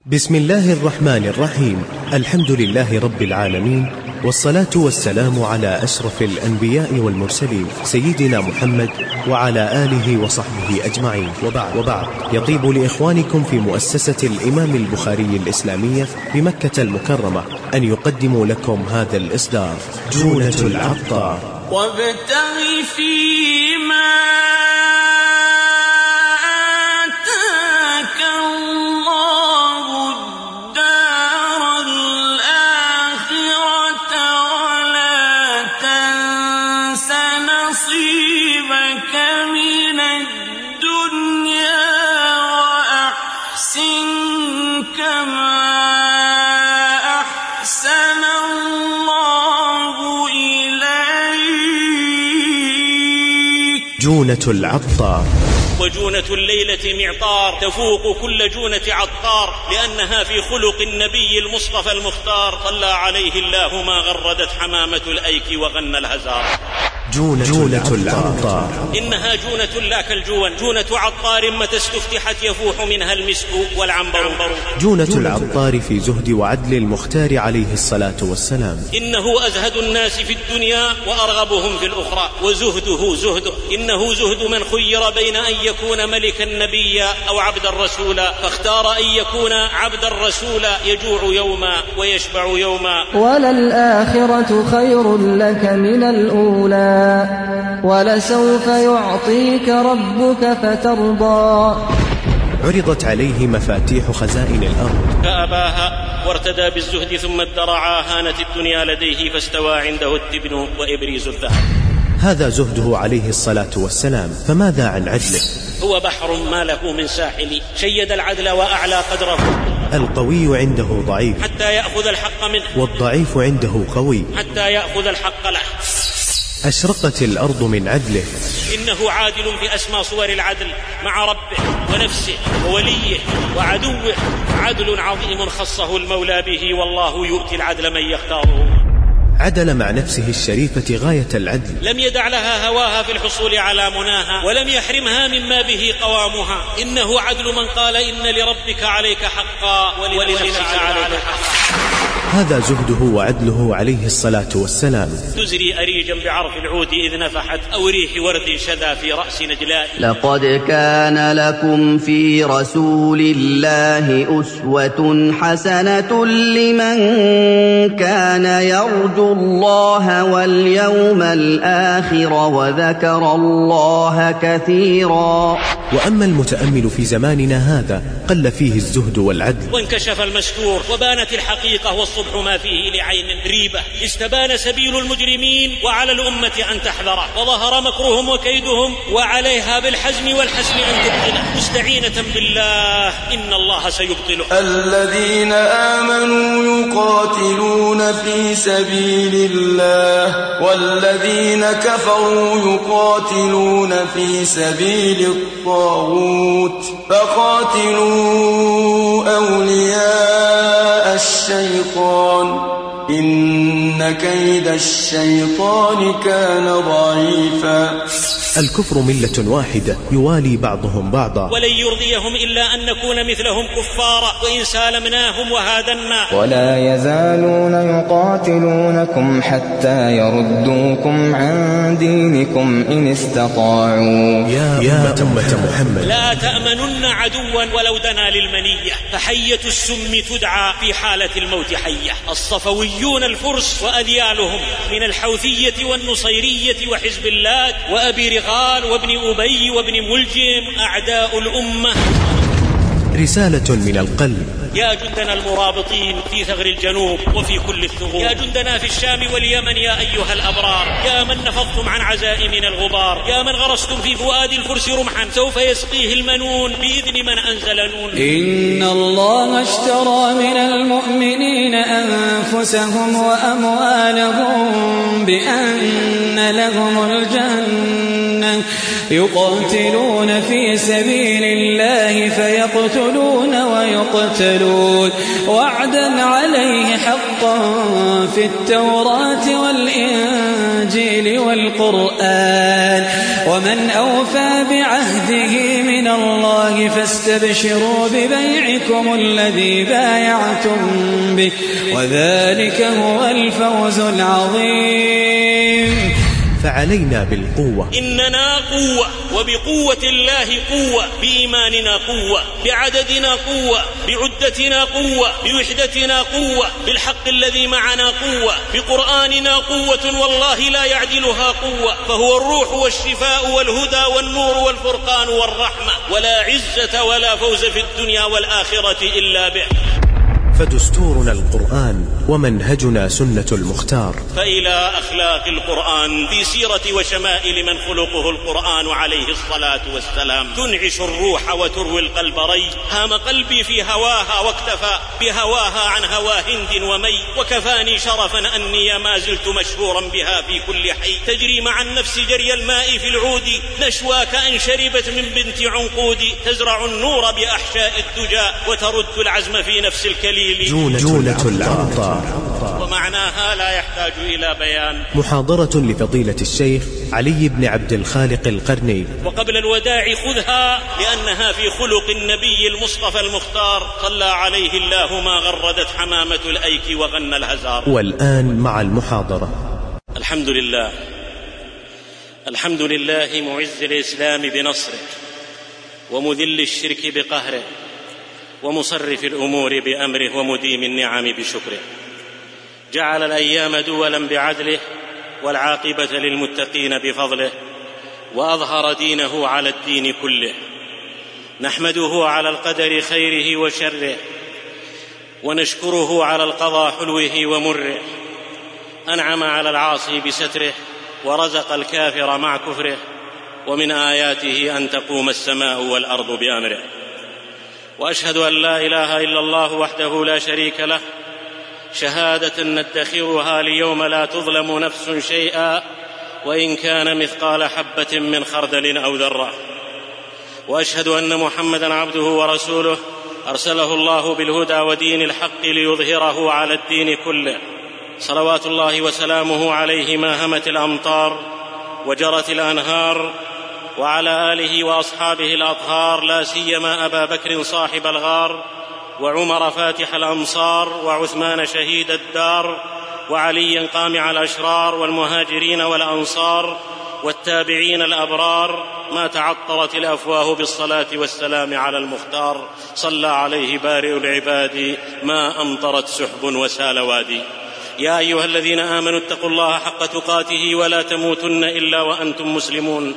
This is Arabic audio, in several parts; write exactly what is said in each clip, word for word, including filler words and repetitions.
بسم الله الرحمن الرحيم. الحمد لله رب العالمين، والصلاة والسلام على أشرف الأنبياء والمرسلين سيدنا محمد وعلى آله وصحبه أجمعين، وبعد, وبعد يطيب لإخوانكم في مؤسسة الإمام البخاري الإسلامية بمكة المكرمة أن يقدموا لكم هذا الإصدار جونة العطار. وابتغ فيما جونة العطار. وجونة الليلة معطار تفوق كل جونة عطار، لأنها في خلق النبي المصطفى المختار صلى عليه الله ما غردت حمامة الأيك وغنى الهزار. جونة, جونة العطار. إنها جونة لا كالجون، جونة عطار متى استفتحت يفوح منها المسك والعنبر. جونة العطار في زهد وعدل المختار عليه الصلاة والسلام. إنه أزهد الناس في الدنيا وأرغبهم في الأخرى، وزهده زهده. إنه زهد من خير بين أن يكون ملكا نبيا أو عبدا رسولا، فاختار أن يكون عبدا رسولا يجوع يوما ويشبع يوما. وللآخرة خير لك من الأولى، ولسوف يعطيك ربك فترضى. عرضت عليه مفاتيح خزائن الأرض فأباها وارتدى بالزهد، ثم ادرعا هانت الدنيا لديه، فاستوى عنده التبن وإبريز الذهب. هذا زهده عليه الصلاة والسلام، فماذا عن عدله؟ هو بحر ما له من ساحل، شيد العدل وأعلى قدره. القوي عنده ضعيف حتى يأخذ الحق منه، والضعيف عنده قوي حتى يأخذ الحق له. أشرقت الأرض من عدله. إنه عادل في أسمى صور العدل مع ربه ونفسه ووليه وعدوه، عدل عظيم خصه المولى به، والله يؤتي العدل من يختاره. عدل مع نفسه الشريفة غاية العدل، لم يدع لها هواها في الحصول على مناها، ولم يحرمها مما به قوامها. إنه عدل من قال إن لربك عليك حقا ولنفسك عليك حقا. هذا زهده وعدله عليه الصلاة والسلام. تزري أريجا بعرف العود إذ نفحت، أو ريح ورد شذا في رأس نجلاء. لقد كان لكم في رسول الله أسوة حسنة لمن كان يرجو الله واليوم الآخر وذكر الله كثيرا. وأما المتأمل في زماننا هذا قل فيه الزهد والعدل، وانكشف المستور وبانت الحقيقة، والصبح ما فيه لعين ريبة. استبان سبيل المجرمين، وعلى الأمة أن تحذره، وظهر مكرهم وكيدهم، وعليها بالحزم والحسم أن تبطله، مستعينة بالله إن الله سيبطله. الذين آمنوا يقاتلون في سبيل الله، والذين كفروا يقاتلون في سبيل الطاغوت، فقاتلوا أولياء الشيطان إن كيد الشيطان كان ضعيفا. الكفر ملة واحدة يوالي بعضهم بعضا، ولن يرضيهم إلا أن نكون مثلهم كفارا، وإن سالمناهم وهادنا. ولا يزالون يقاتلونكم حتى يردوكم عن دينكم إن استطاعوا. يا, يا أمة محمد، لا تأمنن عدوا ولو دنا للمنية، فحية السم تدعى في حالة الموت حية. الصفويون الفرس وأذيالهم من الحوثية والنصيرية وحزب الله وأبي رغال وابن أبي وابن ملجم أعداء الأمة. رسالة من القلب. يا جندنا المرابطين في ثغر الجنوب وفي كل الثغور، يا جندنا في الشام واليمن يا أيها الأبرار، يا من نفضتم عن عزائمنا الغبار، يا من غرستم في فؤاد الفرس رمحا سوف يسقيه المنون بإذن من أنزل نون. إن الله اشترى من المؤمنين أنفسهم وأموالهم بأن لهم الجنة، يقاتلون في سبيل الله فيقتلون ويقتلون، وعدا عليه حقا في التوراة والإنجيل والقرآن، ومن أوفى بعهده من من الله فاستبشروا ببيعكم الذي بايعتم به وذلك هو الفوز العظيم. فعلينا بالقوة. إننا قوة، وبقوة الله قوة، بإيماننا قوة، بعددنا قوة، بعدتنا قوة، بوحدتنا قوة، بالحق الذي معنا قوة، بقرآننا قوة والله لا يعدلها قوة، فهو الروح والشفاء والهدى والنور والفرقان والرحمة، ولا عزة ولا فوز في الدنيا والآخرة إلا به. فدستورنا القرآن ومنهجنا سنة المختار. فإلى أخلاق القرآن في سيرة وشمائل من خلقه القرآن عليه الصلاة والسلام تنعش الروح وتروي القلب ري. هام قلبي في هواها واكتفى بهواها عن هوى هند ومي، وكفاني شرفا أني ما زلت مشهورا بها في كل حي. تجري مع النفس جري الماء في العود، نشوى كأن شربت من بنت عنقود، تزرع النور بأحشاء الدجى وترد العزم في نفس الكليل. جونة, جونة الأمطار، ومعناها لا يحتاج إلى بيان. محاضرة لفضيلة الشيخ علي بن عبد الخالق القرني. وقبل الوداع خذها لأنها في خلق النبي المصطفى المختار صلى عليه الله ما غردت حمامة الأيك وغنى الهزار. والآن مع المحاضرة. الحمد لله، الحمد لله معز الإسلام بنصره، ومذل الشرك بقهره، ومصرف الأمور بأمره، ومديم النعم بشكره. جعل الأيام دولا بعدله، والعاقبة للمتقين بفضله، وأظهر دينه على الدين كله. نحمده على القدر خيره وشره، ونشكره على القضاء حلوه ومره. أنعم على العاصي بستره، ورزق الكافر مع كفره. ومن آياته أن تقوم السماء والأرض بأمره. وأشهد أن لا إله إلا الله وحده لا شريك له، شهادة ندخرها ليوم لا تظلم نفس شيئا وإن كان مثقال حبة من خردل أو ذرة. وأشهد أن محمدًا عبده ورسوله، أرسله الله بالهدى ودين الحق ليظهره على الدين كله. صلوات الله وسلامه عليه ما همت الأمطار وجرت الأنهار، وعلى آله وأصحابه الأطهار، لا سيما أبا بكر صاحب الغار، وعمر فاتح الأمصار، وعثمان شهيد الدار، وعلي قامع الأشرار، والمهاجرين والأنصار، والتابعين الأبرار، ما تعطرت الأفواه بالصلاة والسلام على المختار. صلى عليه بارئ العباد ما أمطرت سحب وسال وادي. يا أيها الذين آمنوا اتقوا الله حق تقاته ولا تموتن إلا وأنتم مسلمون،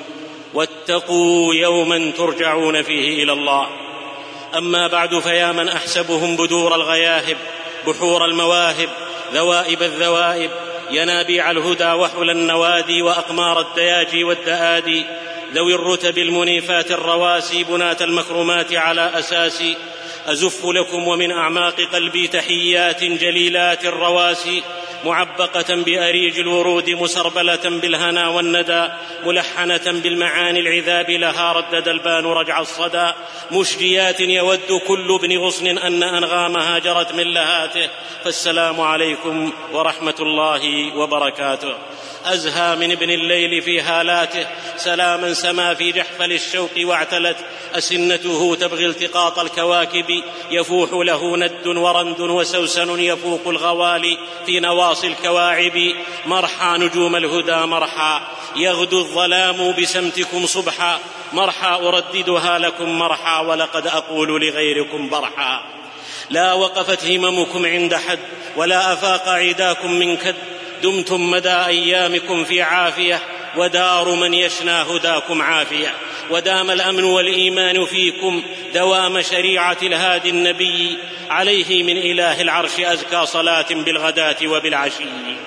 واتقوا يوما ترجعون فيه إلى الله. أما بعد، فيا من أحسبهم بدور الغياهب، بحور المواهب، ذوائب الذوائب، ينابيع الهدى وحل النوادي، وأقمار الدياجي والدآدي، ذوي الرتب المنيفات الرواسي، بناة المكرمات على أساسي. أزف لكم ومن أعماق قلبي تحيات جليلات الرواسي، معبقة بأريج الورود، مسربلة بالهنا والندى، ملحنة بالمعاني العذاب، لها ردد البان رجع الصدى، مشجيات يود كل ابن غصن أن أنغامها جرت من لهاته. فالسلام عليكم ورحمة الله وبركاته. أزهى من ابن الليل في هالاته، سلاما سما في جحفل الشوق واعتلت أسنته تبغي التقاط الكواكب، يفوح له ند ورند وسوسن يفوق الغوالي في نواصي الكواعب. مرحى نجوم الهدى مرحى، يغدو الظلام بسمتكم صبحا، مرحى أرددها لكم مرحى، ولقد أقول لغيركم برحى. لا وقفت هممكم عند حد، ولا أفاق عداكم من كد، دمتم مدى أيامكم في عافية، ودار من يشنى هداكم عافية. ودام الأمن والإيمان فيكم، دوام شريعة الهادي النبي، عليه من إله العرش أزكى صلاة بالغداة وبالعشي.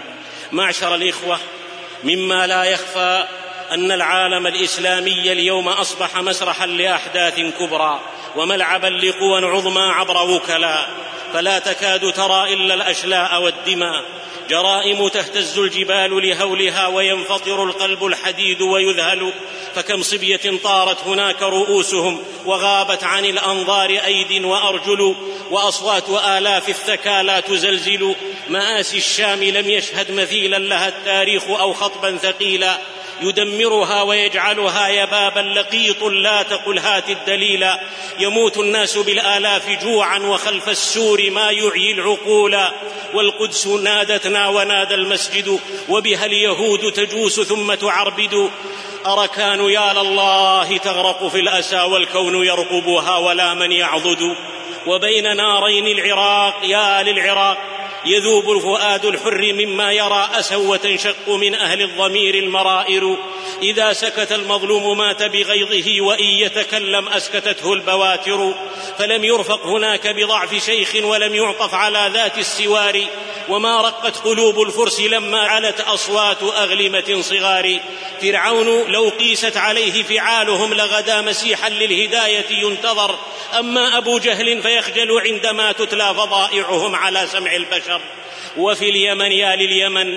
معشر الإخوة، مما لا يخفى أن العالم الإسلامي اليوم أصبح مسرحا لأحداث كبرى، وملعبا لقوى عظمى عبر وكلاء، فلا تكاد ترى إلا الأشلاء والدماء. جرائم تهتز الجبال لهولها، وينفطر القلب الحديد ويذهل. فكم صبية طارت هناك رؤوسهم، وغابت عن الأنظار أيد وأرجل، وأصوات آلاف الثكى لا تزلزل. مآسي الشام لم يشهد مثيلا لها التاريخ أو خطبا ثقيلا، يدمرها ويجعلها يبابا لقيط لا تقل هات الدليل. يموت الناس بالآلاف جوعا وخلف السور ما يعيي العقول، والقدس نادتنا ونادى المسجد وبها اليهود تجوس ثم تعربد. أركان يا لله تغرق في الأسى والكون يرقبها ولا من يعضد. وبين نارين العراق يا للعراق يذوب الفؤاد الحر مما يرى أسى وتنشق من أهل الضمير المرائر. إذا سكت المظلوم مات بغيظه وإن يتكلم أسكتته البواتر. فلم يرفق هناك بضعف شيخ ولم يعطف على ذات السوار. وما رقت قلوب الفرس لما علت أصوات أغلمة صغار. فرعون لو قيست عليه فعالهم لغدا مسيحا للهداية ينتظر. أما أبو جهل فيخجل عندما تتلى فضائعهم على سمع البشر. وفي اليمن يا لليمن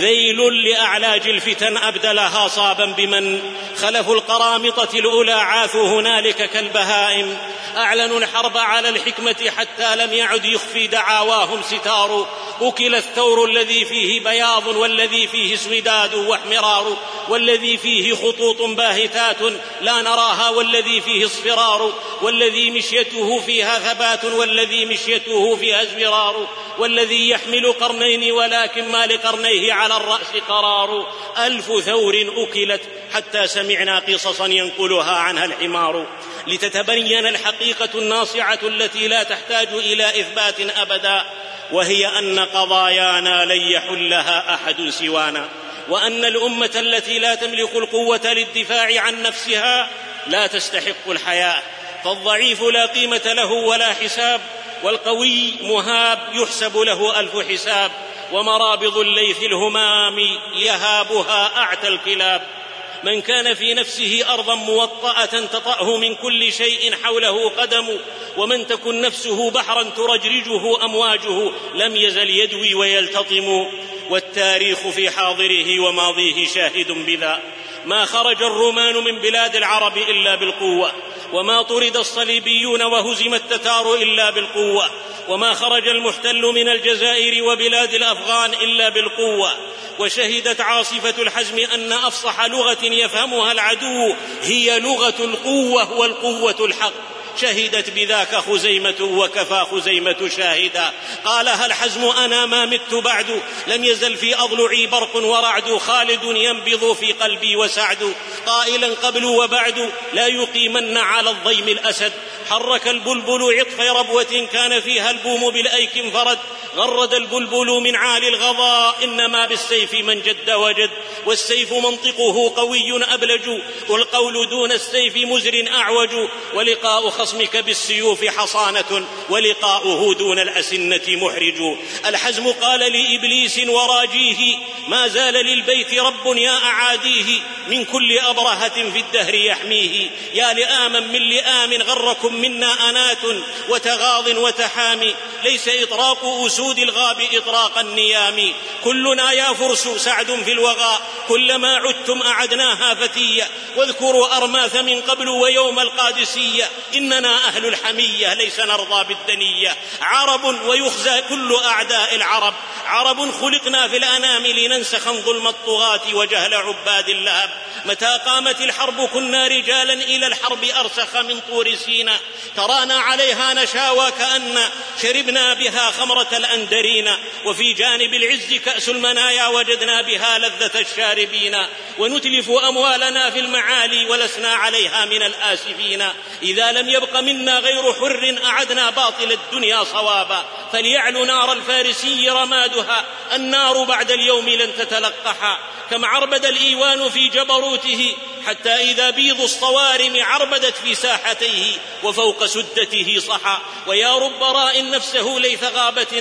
ذيل لأعلاج الفتن أبدلها صابا بمن. خلفوا القرامطة الأولى عاثوا هنالك كالبهائم. أعلنوا الحرب على الحكمة حتى لم يعد يخفي دعاواهم ستار. أكل الثور الذي فيه بياض والذي فيه اسوداد واحمرار، والذي فيه خطوط باهتات لا نراها والذي فيه اصفرار، والذي مشيته فيها ثبات والذي مشيته فيها ازبرار، والذي يحمل قرنين ولكن ما لقرنيه على الرأس قرار. ألف ثور أكلت حتى سمعنا قصصا ينقلها عنها الحمار. لتتبين الحقيقة الناصعة التي لا تحتاج إلى إثبات أبدا، وهي أن قضايانا لن يحلها أحد سوانا، وأن الأمة التي لا تملك القوة للدفاع عن نفسها لا تستحق الحياة. فالضعيف لا قيمة له ولا حساب، والقوي مهاب يحسب له ألف حساب. ومرابض الليث الهمام يهابها أعتى الكلاب. من كان في نفسه أرضا موطأة تطأه من كل شيء حوله قدم، ومن تكن نفسه بحرا ترجرجه أمواجه لم يزل يدوي ويلتطم. والتاريخ في حاضره وماضيه شاهد بذا. ما خرج الرومان من بلاد العرب إلا بالقوة، وما طرد الصليبيون وهزم التتار إلا بالقوة، وما خرج المحتل من الجزائر وبلاد الأفغان إلا بالقوة. وشهدت عاصفة الحزم أن أفصح لغة يفهمها العدو هي لغة القوة والقوة الحق. شهدت بذاك خزيمة وكفى خزيمة شاهدا. قالها الحزم أنا ما مت بعد، لم يزل في أضلعي برق ورعد، خالد ينبض في قلبي وسعد. قائلا قبل وبعد لا يقيمن على الضيم الأسد. حرك البلبل عطف ربوة كان فيها البوم بالأيك انفرد. غرد البلبل من عالي الغضاء إنما بالسيف من جد وجد. والسيف منطقه قوي أبلج، والقول دون السيف مزر أعوج. ولقاء خصمك بالسيوف حصانة، ولقاؤه دون الأسنة محرج. الحزم قال لإبليس وراجيه ما زال للبيت رب يا أعاديه، من كل أبرهة في الدهر يحميه. يا لآما من لآم غركم منا أنات وتغاض وتحامي، ليس إطراق أسود الغاب إطراق النيام. كلنا يا فرس سعد في الوغى، كلما عدتم أعدناها فتية. واذكروا أرماث من قبل ويوم القادسية، إننا أهل الحمية ليس نرضى بالدنية. عرب ويخزى كل أعداء العرب، عرب خلقنا في الأنام لننسخ ظلم الطغاة وجهل عباد اللهب. متى قامت الحرب كنا رجالا إلى الحرب أرسخ من طور سينا. ترانا عليها نشاوى كأن شربنا بها خمرة الأندرين، وفي جانب العز كأس المنايا وجدنا بها لذة الشاربين. ونتلف أموالنا في المعالي ولسنا عليها من الآسفين. إذا لم يبق منا غير حر أعدنا باطل الدنيا صوابا. فليعل نار الفارسي رمادها، النار بعد اليوم لن تتلقحا. كم عربد الإيوان في جبروته، حتى إذا بيض الصوارم عربدت في ساحتيه وفوق سدته صحا. ويا رب راء نفسه ليث غابة،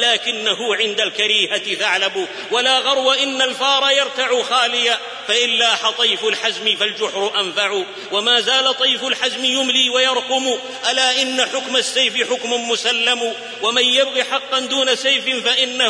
ولكنه عند الكريهة ثعلب. ولا غرو إن الفار يرتع خاليا، فإلا طيف الحزم فالجحر أنفع. وما زال طيف الحزم يملي ويرقم، ألا إن حكم السيف حكم مسلم. ومن يبغي حقا دون سيف فإنه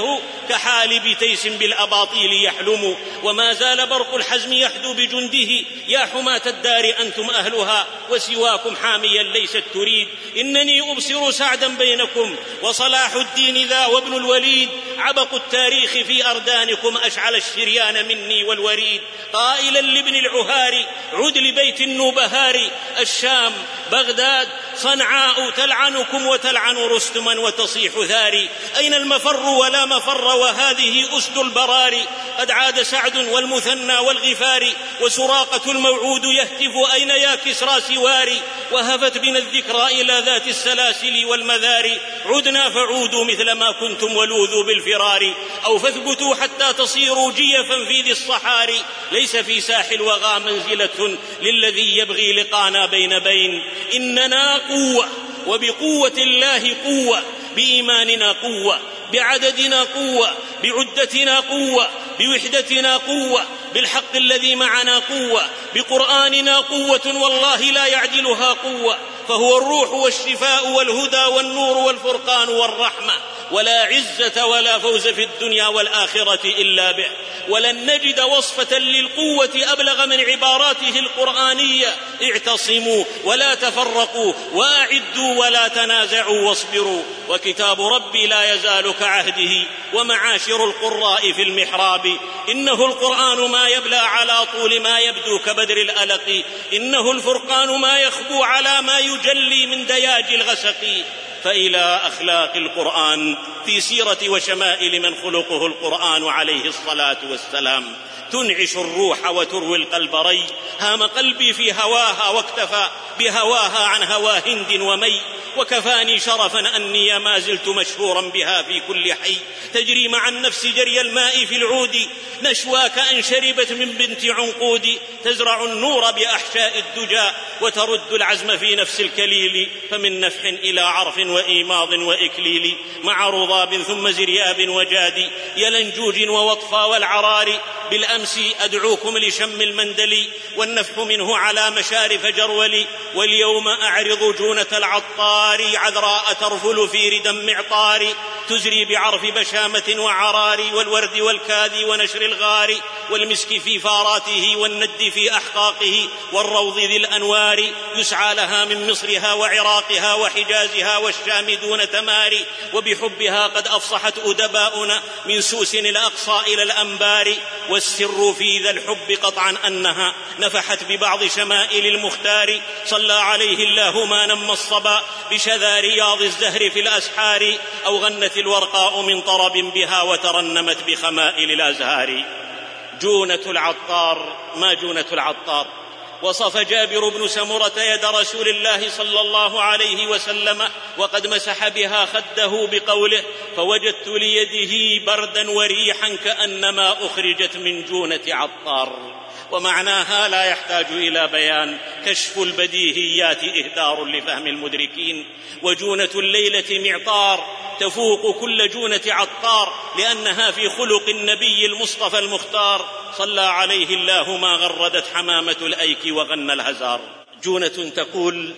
كحالب تيس بالأباطيل يحلم. وما زال برق الحزم يحدو بجنده، يا حماة الدار أنتم أهلها وسواكم حاميا ليست تريد. إنني أبصر سعدا بينكم وصلاح الدين ذا وابن الوليد، عبق التاريخ في أردانكم أشعل الشريان مني والوريد. قائلا لابن العهار عد لبيت النوبهار، الشام بغداد صنعاء تلعنكم وتلعن رستما وتصيح ثاري. أين المفر ولا مفر وهذه أسد البراري، قد عاد سعد والمثنى والغفاري وسراقة الموعود يهتف أين يا كسرى سواري. وهفت بنا الذكرى إلى ذات السلاسل والمذاري، عدنا فعودوا مثل ما كنتم ولوذوا بالفرار، أو فاثبتوا حتى تصيروا جيفا في ذي الصحاري. ليس في ساحل الوغى منزلة للذي يبغي لقانا بين بين. إننا قوة وبقوة الله قوة، بإيماننا قوة، بعددنا قوة، بعدتنا قوة، بوحدتنا قوة، بالحق الذي معنا قوة، بقرآننا قوة والله لا يعدلها قوة، فهو الروح والشفاء والهدى والنور والفرقان والرحمة. ولا عزة ولا فوز في الدنيا والآخرة إلا به. ولن نجد وصفة للقوة أبلغ من عباراته القرآنية: اعتصموا ولا تفرقوا وأعدوا ولا تنازعوا واصبروا. وكتاب ربي لا يزال كعهده ومعاشر القراء في المحراب. إنه القرآن ما يبلى على طول ما يبدو كبدر الألق، إنه الفرقان ما يخبو على ما يجلي من دياج الغسق. فإلى أخلاق القرآن في سيرة وشمائل من خلقه القرآن عليه الصلاة والسلام. تنعش الروح وتروي القلب ري، هام قلبي في هواها واكتفى بهواها عن هوى هند ومي. وكفاني شرفا أني ما زلت مشهورا بها في كل حي، تجري مع النفس جري الماء في العود، نشواك أن شربت من بنت عنقود. تزرع النور بأحشاء الدجى وترد العزم في نفس الكليل، فمن نفح إلى عرف وإيماض وإكليل، مع رضاب ثم زرياب وجاد يلنجوج ووطفى والعرار. بالأمس أدعوكم لشم المندل والنفح منه على مشارف جرولي، واليوم أعرض جونة العطار عذراء ترفل في ردى معطار، تزري بعرف بشامة وعرار والورد والكاذي ونشر الغار، والمسك في فاراته والند في أحقاقه والروض ذي الأنوار. يسعى لها من مصرها وعراقها وحجازها والشام دون تماري، وبحبها قد أفصحت أدباؤنا من سوس الأقصى إلى الأنبار. والسر في ذا الحب قطعا أنها نفحت ببعض شمائل المختار، صلى عليه الله ما نم الصبا بشذا رياض الزهر في الأسحار، أو غنت الورقاء من طرب بها وترنمت بخمائل الأزهار. جونة العطار، ما جونة العطار؟ وصف جابر بن سمرة يد رسول الله صلى الله عليه وسلم وقد مسح بها خده بقوله: فوجدت ليده بردا وريحا كأنما أخرجت من جونة عطار. ومعناها لا يحتاج إلى بيان، كشف البديهيات إهدار لفهم المدركين. وجونة الليلة معطار تفوق كل جونة عطار، لأنها في خلق النبي المصطفى المختار، صلى عليه الله ما غردت حمامة الأيك وغنى الهزار. جونة تقول: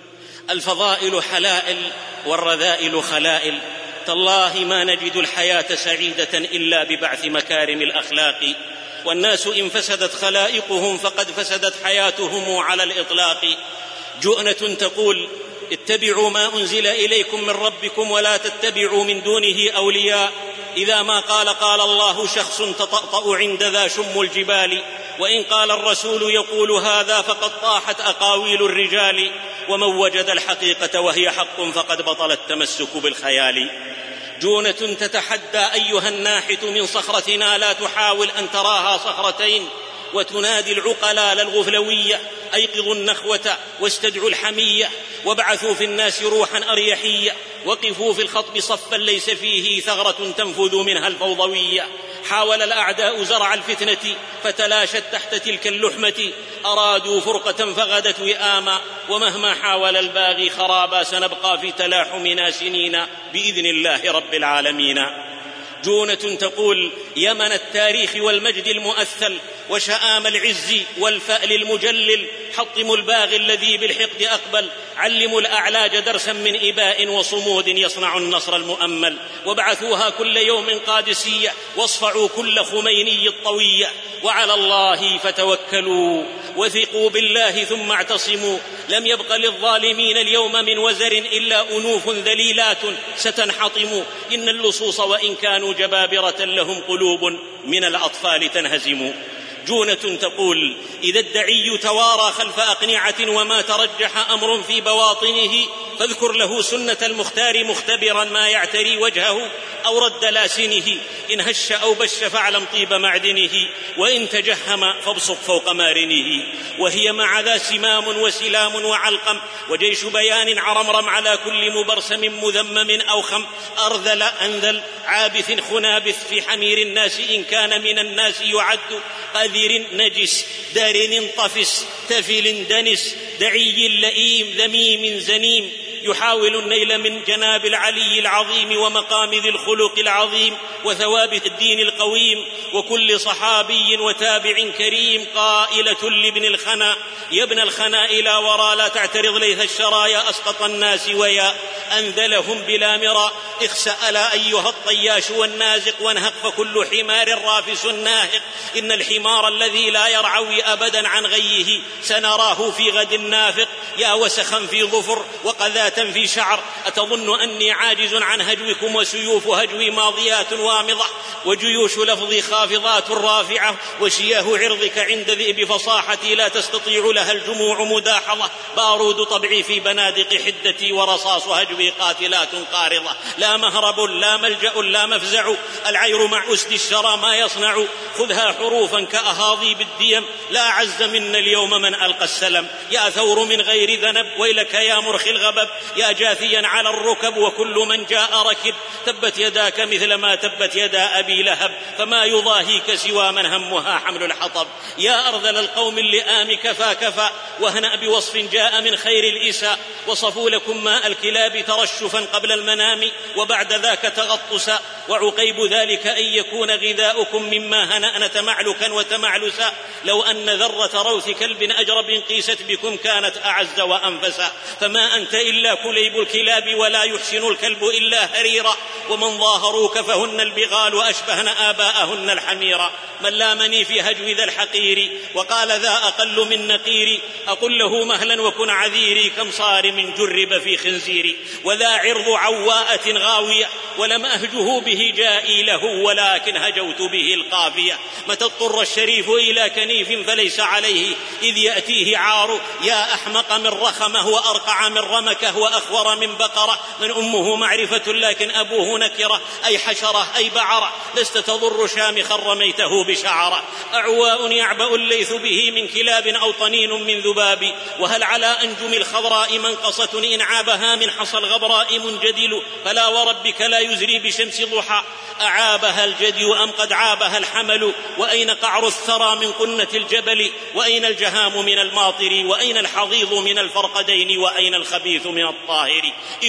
الفضائل حلائل والرذائل خلائل، تالله ما نجد الحياة سعيدة إلا ببعث مكارم الأخلاق. والناس إن فسدت خلائقهم فقد فسدت حياتهم على الإطلاق. جؤنة تقول: اتبعوا ما أنزل إليكم من ربكم ولا تتبعوا من دونه أولياء. إذا ما قال قال الله شخص تطأطأ عند ذا شم الجبال، وإن قال الرسول يقول هذا فقد طاحت أقاويل الرجال. ومن وجد الحقيقة وهي حق فقد بطل التمسك بالخيال. جونة تتحدى أيها الناحت من صخرتنا لا تحاول أن تراها صخرتين، وتنادي العقلاء الغفلوية: أيقظوا النخوة واستدعوا الحمية، وابعثوا في الناس روحا أريحية، وقفوا في الخطب صفا ليس فيه ثغرة تنفذ منها الفوضوية. حاول الأعداء زرع الفتنة فتلاشت تحت تلك اللحمة، أرادوا فرقة فغدت وئاما، ومهما حاول الباغي خرابا سنبقى في تلاحمنا سنين بإذن الله رب العالمين. جونة تقول: يمن التاريخ والمجد المؤثل وشآم العز والفأل المجلل، حطموا الباغي الذي بالحقد أقبل، علموا الأعلاج درسا من إباء وصمود يصنع النصر المؤمل، وابعثوها كل يوم قادسية، واصفعوا كل خميني الطوية، وعلى الله فتوكلوا، وثقوا بالله ثم اعتصموا، لم يبق للظالمين اليوم من وزر إلا أنوف ذليلات ستنحطم، إن اللصوص وإن كانوا جبابرة لهم قلوب من الأطفال تنهزم. جونة تقول: إذا الدعي توارى خلف أقنعة وما ترجح أمر في بواطنه، فاذكر له سنة المختار مختبرا ما يعتري وجهه أو رد لاسنه، إن هش أو بش فاعلم طيب معدنه، وإن تجهم فابصق فوق مارنه. وهي مع ذا سمام وسلام وعلقم، وجيش بيان عرمرم على كل مبرسم مذمم أوخم، أرذل أنذل عابث خنابث في حمير الناس إن كان من الناس يعد، قذر نجس دار طفس تفل دنس، دعي لئيم ذميم زنيم، يحاول النيل من جناب العلي العظيم ومقام ذي الخلق العظيم وثواب الدين القويم، وكل صحابي وتابع كريم، قائلة لابن الخنا: يا ابن الخنا إلى وراء لا تعترض ليث الشرايا أسقط الناس ويا أنذلهم بلا مرى، اخسأ لا أيها الطياش والنازق، وانهق فكل حمار رافس ناهق، إن الحمار الذي لا يرعوي أبدا عن غيه سنراه في غد نافق، يا وسخا في ظفر وقذاة في شعر، أتظن أني عاجز عن هجوكم، وسيوف هجوي ماضيات وامضة، وجيوش لفظي خافضات رافعة، وشياه عرضك عند ذئب فصاحتي لا تستطيع لها الجموع مداحضة، بارود طبعي في بنادق حدتي، ورصاص هجوي قاتلات قارضة، لا مهرب لا ملجأ لا مفزع، العير مع أسد الشرى ما يصنع، خذها حروفا كأهاضي بالديم، لا عز منا اليوم من ألقى السلم، يا ثور من غير ذنب ويلك يا مرخي الغبب، يا جاثيا على الركب وكل من جاء ركب، تبت يداك مثل ما تبت يدا أبي لهب، فما يضاهيك سوى من همها حمل الحطب، يا أرذل القوم اللئام كفى كفى، واهنأ بوصف جاء من خير الإساء، وصفوا لكم ماء الكلاب ترشفا قبل المنام، وبعد ذاك تغطسا، وعقيب ذلك أن يكون غذاؤكم مما هنأن تمعلكا وتمعلسا، لو أن ذرة روث كلب أجرب قيست بكم كانت أعز وأنفسا، فما أنت إلا كليب الكلاب ولا يحسن الكلب إلا هريرا، ومن ظاهروك فهن البغال وأشبهن آباءهن الحميرا، من لامني في هجو ذا الحقير وقال ذا أقل من نقيري، أقل له مهلا وكن عذيري، كم صار من جرب في خنزيري، وذا عرض عواءة غاوية، ولم أهجه به جائي له ولكن هجوت به القافية، متى اضطر الشريف إلى كنيف فليس عليه إذ يأتيه عار، يا أحمق من رخمه وأرقع من رمكه وأخور من بقرة، من أمه معرفة لكن أبوه نكرة، أي حشرة أي بعرة، لست تضر شامخا رميته بشعرة، أعواء يعبأ الليث به من كلاب أو طنين من ذباب، وهل على أنجم الخضراء منقصة إن عابها من حصى الغبراء منجدل، فلا وربك لا يزري بشمس ضحى، أعابها الجدي أم قد عابها الحمل، وأين قعر الثرى من قنة الجبل، وأين الجهام من الماطر، وأين الحضيض من الفرقدين، وأين الخبيث من الطاهر،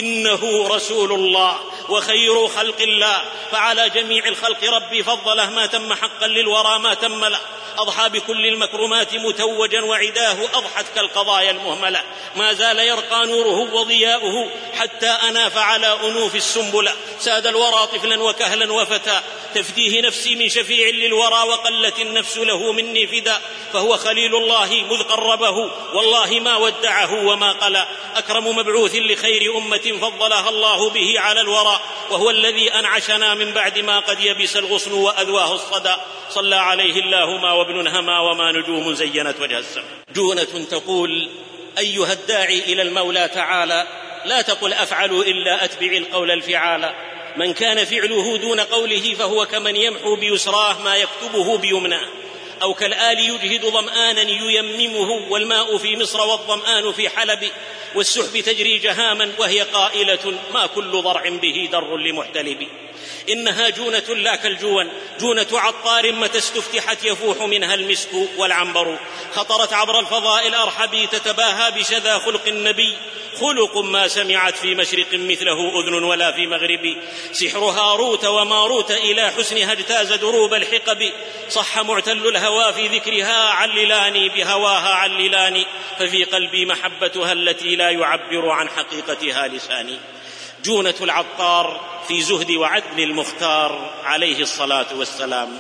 إنه رسول الله وخير خلق الله، فعلى جميع الخلق ربي فضله، ما تم حقا للورى ما تم له، أضحى بكل المكرمات متوجا، وعداه أضحت كالقضايا المهملة، ما زال يرقى نوره وضياؤه حتى أناف على أنوف السنبلة، ساد الورى طفلا وكهلا وفتى، تفديه نفسي من شفيع للورى، وقلت النفس له مني فدا، فهو خليل الله مذ قربه، والله ما ودعه وما قلى، أكرم مبعوث لخير أمة فضلها الله به على الورى، وهو الذي أنعشنا من بعد ما قد يبس الغصن وأذواه الصدى، صلى عليه الله ما وابن هما وما نجوم زينت وجه السماء. جونة تقول: أيها الداعي إلى المولى تعالى، لا تقل أفعل إلا أتبع القول الفعال، من كان فعله دون قوله فهو كمن يمحو بيسراه ما يكتبه بيمناه، أو كالآل يجهد ظمآنا ييممه، والماء في مصر والظمآن في حلب، والسحب تجري جهاما وهي قائلة ما كل ضرع به در لمحتلب، إنها جونة لا كالجون، جونة عطار متى استفتحت يفوح منها المسك والعنبر، خطرت عبر الفضاء الأرحب تتباهى بشذا خلق النبي، خلق ما سمعت في مشرق مثله أذن ولا في مغرب. سحر هاروت وماروت إلى حسنها اجتاز دروب الحقب. صح معتل الهوى في ذكرها عللاني بهواها عللاني، ففي قلبي محبتها التي لا يعبر عن حقيقتها لساني. جونة العطار في زهد وعدل المختار عليه الصلاة والسلام.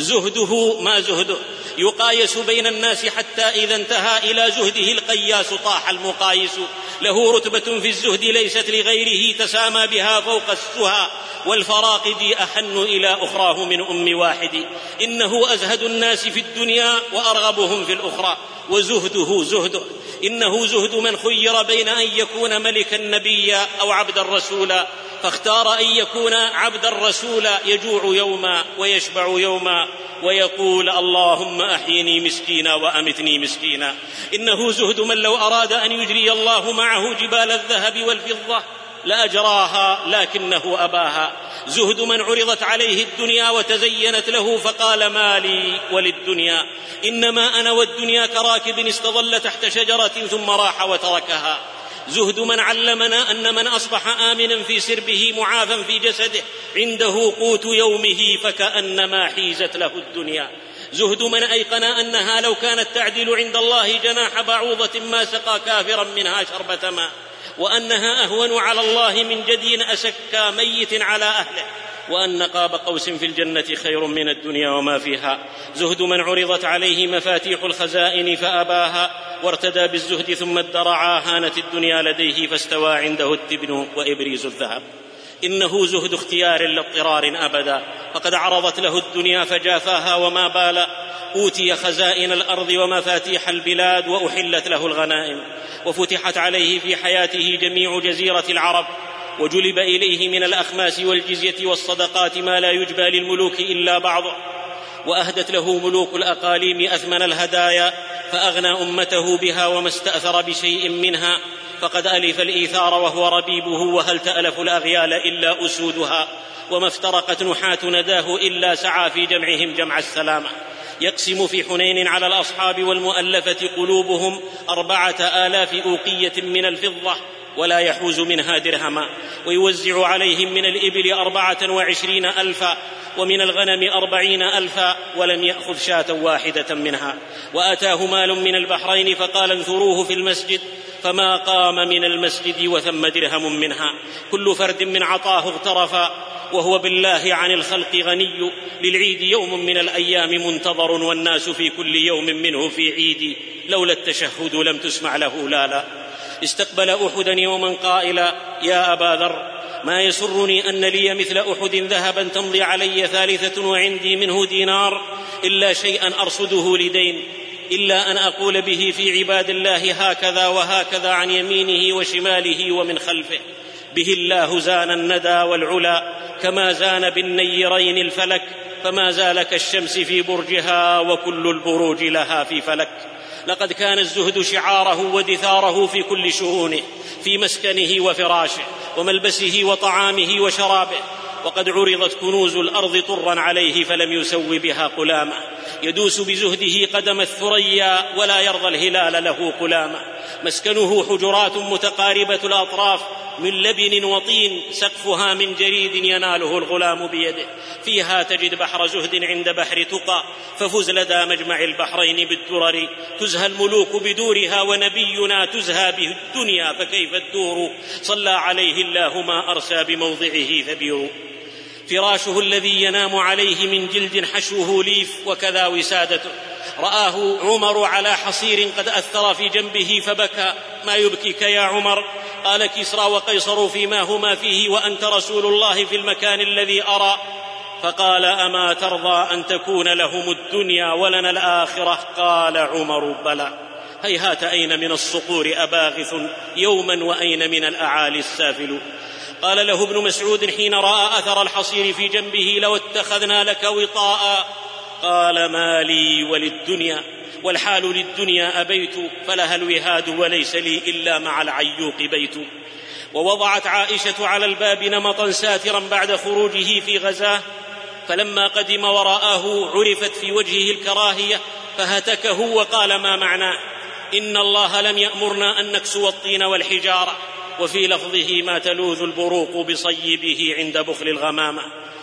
زهده ما زهده يقايس بين الناس، حتى إذا انتهى إلى زهده القياس طاح المقايس. له رتبة في الزهد ليست لغيره، تسامى بها فوق السهى، والفراقد أحن إلى أخراه من أم واحد. إنه أزهد الناس في الدنيا وأرغبهم في الأخرى، وزهده زهده. إنه زهد من خير بين أن يكون ملكا نبيا أو عبدا رسولا، فاختار أن يكون عبدا رسولا، يجوع يوما ويشبع يوما ويقول اللهم أحيني مسكينا وأمتني مسكينا. إنه زهد من لو أراد أن يجري الله معه جبال الذهب والفضة لأجراها لكنه أباها. زهد من عرضت عليه الدنيا وتزينت له فقال ما لي وللدنيا، إنما أنا والدنيا كراكب استظل تحت شجرة ثم راح وتركها. زهد من علمنا أن من أصبح آمنا في سربه معافا في جسده عنده قوت يومه فكأنما حيزت له الدنيا. زهد من أيقن أنها لو كانت تعدل عند الله جناح بعوضة ما سقى كافرا منها شربة ماء، وأنها أهون على الله من جدي أسكى ميت على أهله، وأن قاب قوس في الجنة خير من الدنيا وما فيها. زهد من عرضت عليه مفاتيح الخزائن فأباها وارتدى بالزهد ثم ادرعا، هانت الدنيا لديه فاستوى عنده التبن وإبريز الذهب. إنه زهد اختيار لاضطرار أبدا، فقد عرضت له الدنيا فجافاها وما بال. أوتي خزائن الأرض ومفاتيح البلاد وأحلت له الغنائم، وفتحت عليه في حياته جميع جزيرة العرب، وجلب إليه من الأخماس والجزية والصدقات ما لا يجبى للملوك إلا بعضه. وأهدت له ملوك الأقاليم أثمن الهدايا فأغنى أمته بها وما استأثر بشيء منها، فقد ألف الإيثار وهو ربيبه، وهل تألف الأغيال إلا أسودها، وما افترقت نحاة نداه إلا سعى في جمعهم جمع السلامة. يقسم في حنين على الأصحاب والمؤلفة قلوبهم أربعة آلاف أوقية من الفضة ولا يحوز منها درهما، ويوزع عليهم من الإبل أربعة وعشرين ألفا ومن الغنم أربعين ألفا ولم يأخذ شاة واحدة منها. وأتاه مال من البحرين فقال انثروه في المسجد، فما قام من المسجد وثم درهم منها. كل فرد من عطاه اغترفا، وهو بالله عن الخلق غني. للعيد يوم من الأيام منتظر، والناس في كل يوم منه في عيد. لولا التشهد لم تسمع له لالا. استقبل أحدا يوما قائلا يا أبا ذر، ما يسرني أن لي مثل أحد ذهبا تمضي علي ثالثة وعندي منه دينار، إلا شيئا أرصده لدين، إلا أن أقول به في عباد الله هكذا وهكذا عن يمينه وشماله ومن خلفه. به الله زان الندى والعلا، كما زان بالنيرين الفلك، فما زال كالشمس في برجها وكل البروج لها في فلك. لقد كان الزهد شعاره ودثاره في كل شؤونه، في مسكنه وفراشه وملبسه وطعامه وشرابه. وقد عرضت كنوز الأرض طرا عليه فلم يسو بها قلامة. يدوس بزهده قدم الثريا ولا يرضى الهلال له قلامة. مسكنه حجرات متقاربة الأطراف من لبن وطين، سقفها من جريد يناله الغلام بيده. فيها تجد بحر زهد عند بحر تقى، ففز لدى مجمع البحرين بالدرر. تزهى الملوك بدورها ونبينا تزهى به الدنيا، فكيف الدور؟ صلى عليه الله ما أرسى بموضعه ثبير. فراشه الذي ينام عليه من جلد حشوه ليف، وكذا وسادته. رآه عمر على حصير قد أثر في جنبه فبكى. ما يبكيك يا عمر؟ قال كسرى وقيصر فيما هما فيه، وأنت رسول الله في المكان الذي أرى. فقال أما ترضى أن تكون لهم الدنيا ولنا الآخرة؟ قال عمر بلى. هيهات أين من الصقور أباغث يوما، وأين من الأعالي السافل. قال له ابن مسعود حين رأى أثر الحصير في جنبه لو اتخذنا لك وطاء. قال ما لي وللدنيا، والحال للدنيا أبيت، فلها الوهاد وليس لي إلا مع العيوق بيت. ووضعت عائشة على الباب نمطا ساترا بعد خروجه في غزاه، فلما قدم وراءه عرفت في وجهه الكراهية، فهتكه وقال ما معناه؟ إن الله لم يأمرنا أن نكسو الطين والحجارة، وفي لفظه ما تلوذ البروق بصيبه عند بخل الغمامة.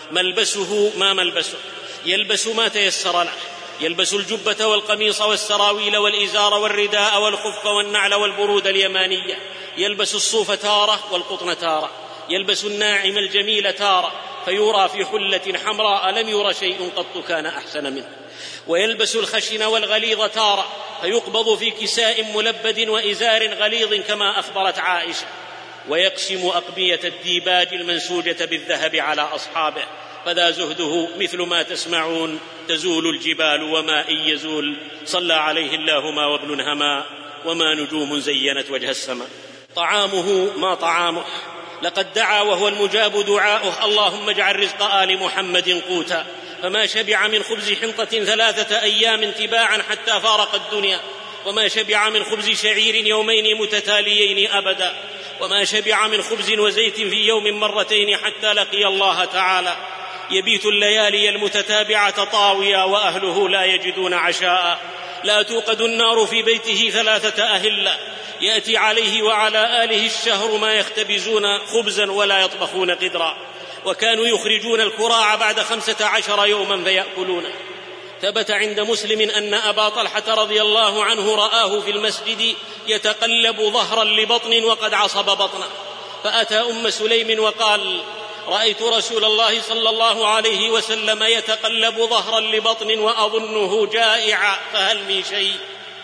ملبسه ما ملبسه، يلبس ما تيسر له، يلبس الجبة والقميص والسراويل والإزار والرداء والخف والنعل والبرود اليمانية، يلبس الصوف تارة والقطن تارة، يلبس الناعم الجميل تارة فيرى في حلة حمراء لم ير شيء قط كان أحسن منه، ويلبس الخشن والغليظ تارة فيقبض في كساء ملبد وإزار غليظ كما أخبرت عائشة، ويقسم أقبية الديباج المنسوجة بالذهب على أصحابه، فذا زهده مثل ما تسمعون تزول الجبال وما إن يزول، صلى عليه الله ما وابن هما وما نجوم زينت وجه السماء. طعامه ما طعامه، لقد دعا وهو المجاب دعاؤه اللهم اجعل رزق آل محمد قوتا، فما شبع من خبز حنطة ثلاثة أيام تباعا حتى فارق الدنيا، وما شبع من خبز شعير يومين متتاليين أبدا، وما شبع من خبز وزيت في يوم مرتين حتى لقي الله تعالى. يبيت الليالي المتتابعة طاويا وأهله لا يجدون عشاء، لا توقد النار في بيته ثلاثة أهلة، يأتي عليه وعلى آله الشهر ما يختبزون خبزا ولا يطبخون قدرا، وكانوا يخرجون الكراع بعد خمسة عشر يوما فيأكلونه. ثبت عند مسلم أن أبا طلحة رضي الله عنه رآه في المسجد يتقلب ظهرا لبطن وقد عصب بطنه، فأتى أم سليم وقال: رأيت رسول الله صلى الله عليه وسلم يتقلب ظهرا لبطن وأظنه جائع، فهل من شيء؟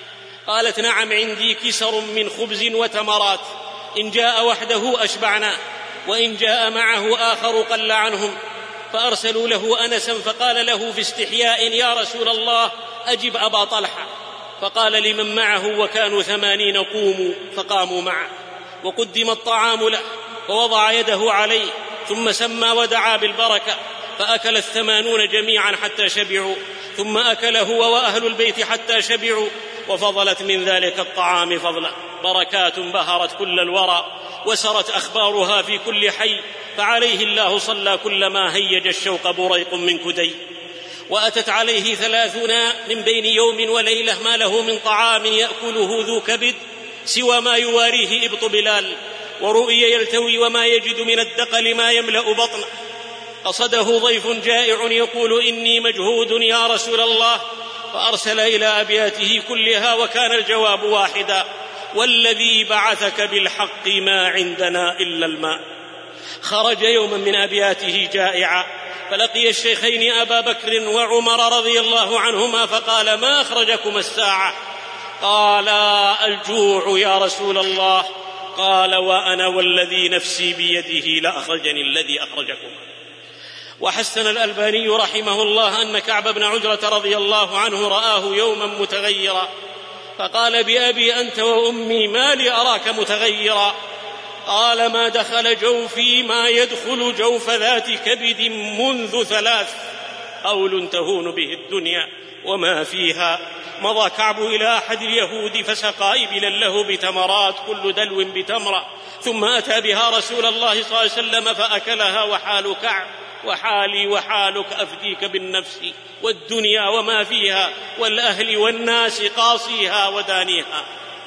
قالت: نعم، عندي كسر من خبز وتمرات، إن جاء وحده أشبعناه، وإن جاء معه آخر قل عنهم. فأرسلوا له أنسا فقال له في استحياء: يا رسول الله أجب أبا طلحة. فقال لمن معه وكانوا ثمانين قوموا، فقاموا معه، وقدم الطعام له فوضع يده عليه، ثم سمى ودعا بالبركة، فأكل الثمانون جميعا حتى شبعوا، ثم أكل هو وأهل البيت حتى شبعوا، وفضلت من ذلك الطعام فضلا، بركات بهرت كل الورى، وسرت أخبارها في كل حي، فعليه الله صلى كلما هيج الشوق بريق من كدي. وأتت عليه ثلاثون من بين يوم وليلة ما له من طعام يأكله ذو كبد سوى ما يواريه إبط بلال، ورؤي يلتوي وما يجد من الدقل ما يملأ بطنه. قصده ضيف جائع يقول: إني مجهود يا رسول الله، فأرسل إلى أبياته كلها وكان الجواب واحدا: والذي بعثك بالحق ما عندنا إلا الماء. خرج يوما من أبياته جائعا، فلقي الشيخين أبا بكر وعمر رضي الله عنهما، فقال: ما أخرجكما الساعة؟ قالا: الجوع يا رسول الله. قال: وأنا والذي نفسي بيده لأخرجني الذي أخرجكما. وحسن الألباني رحمه الله أن كعب بن عجرة رضي الله عنه رآه يوما متغيرا، فقال: بأبي أنت وأمي ما لي أراك متغيرا؟ قال: ما دخل جوفي ما يدخل جوف ذات كبد منذ ثلاث، قول تهون به الدنيا وما فيها. مضى كعب إلى أحد اليهود فسقى إبلا له بتمرات كل دلو بتمرة، ثم أتى بها رسول الله صلى الله عليه وسلم فأكلها، وحال كعب وحالي وحالك أفديك بالنفس والدنيا وما فيها، والأهل والناس قاصيها ودانيها.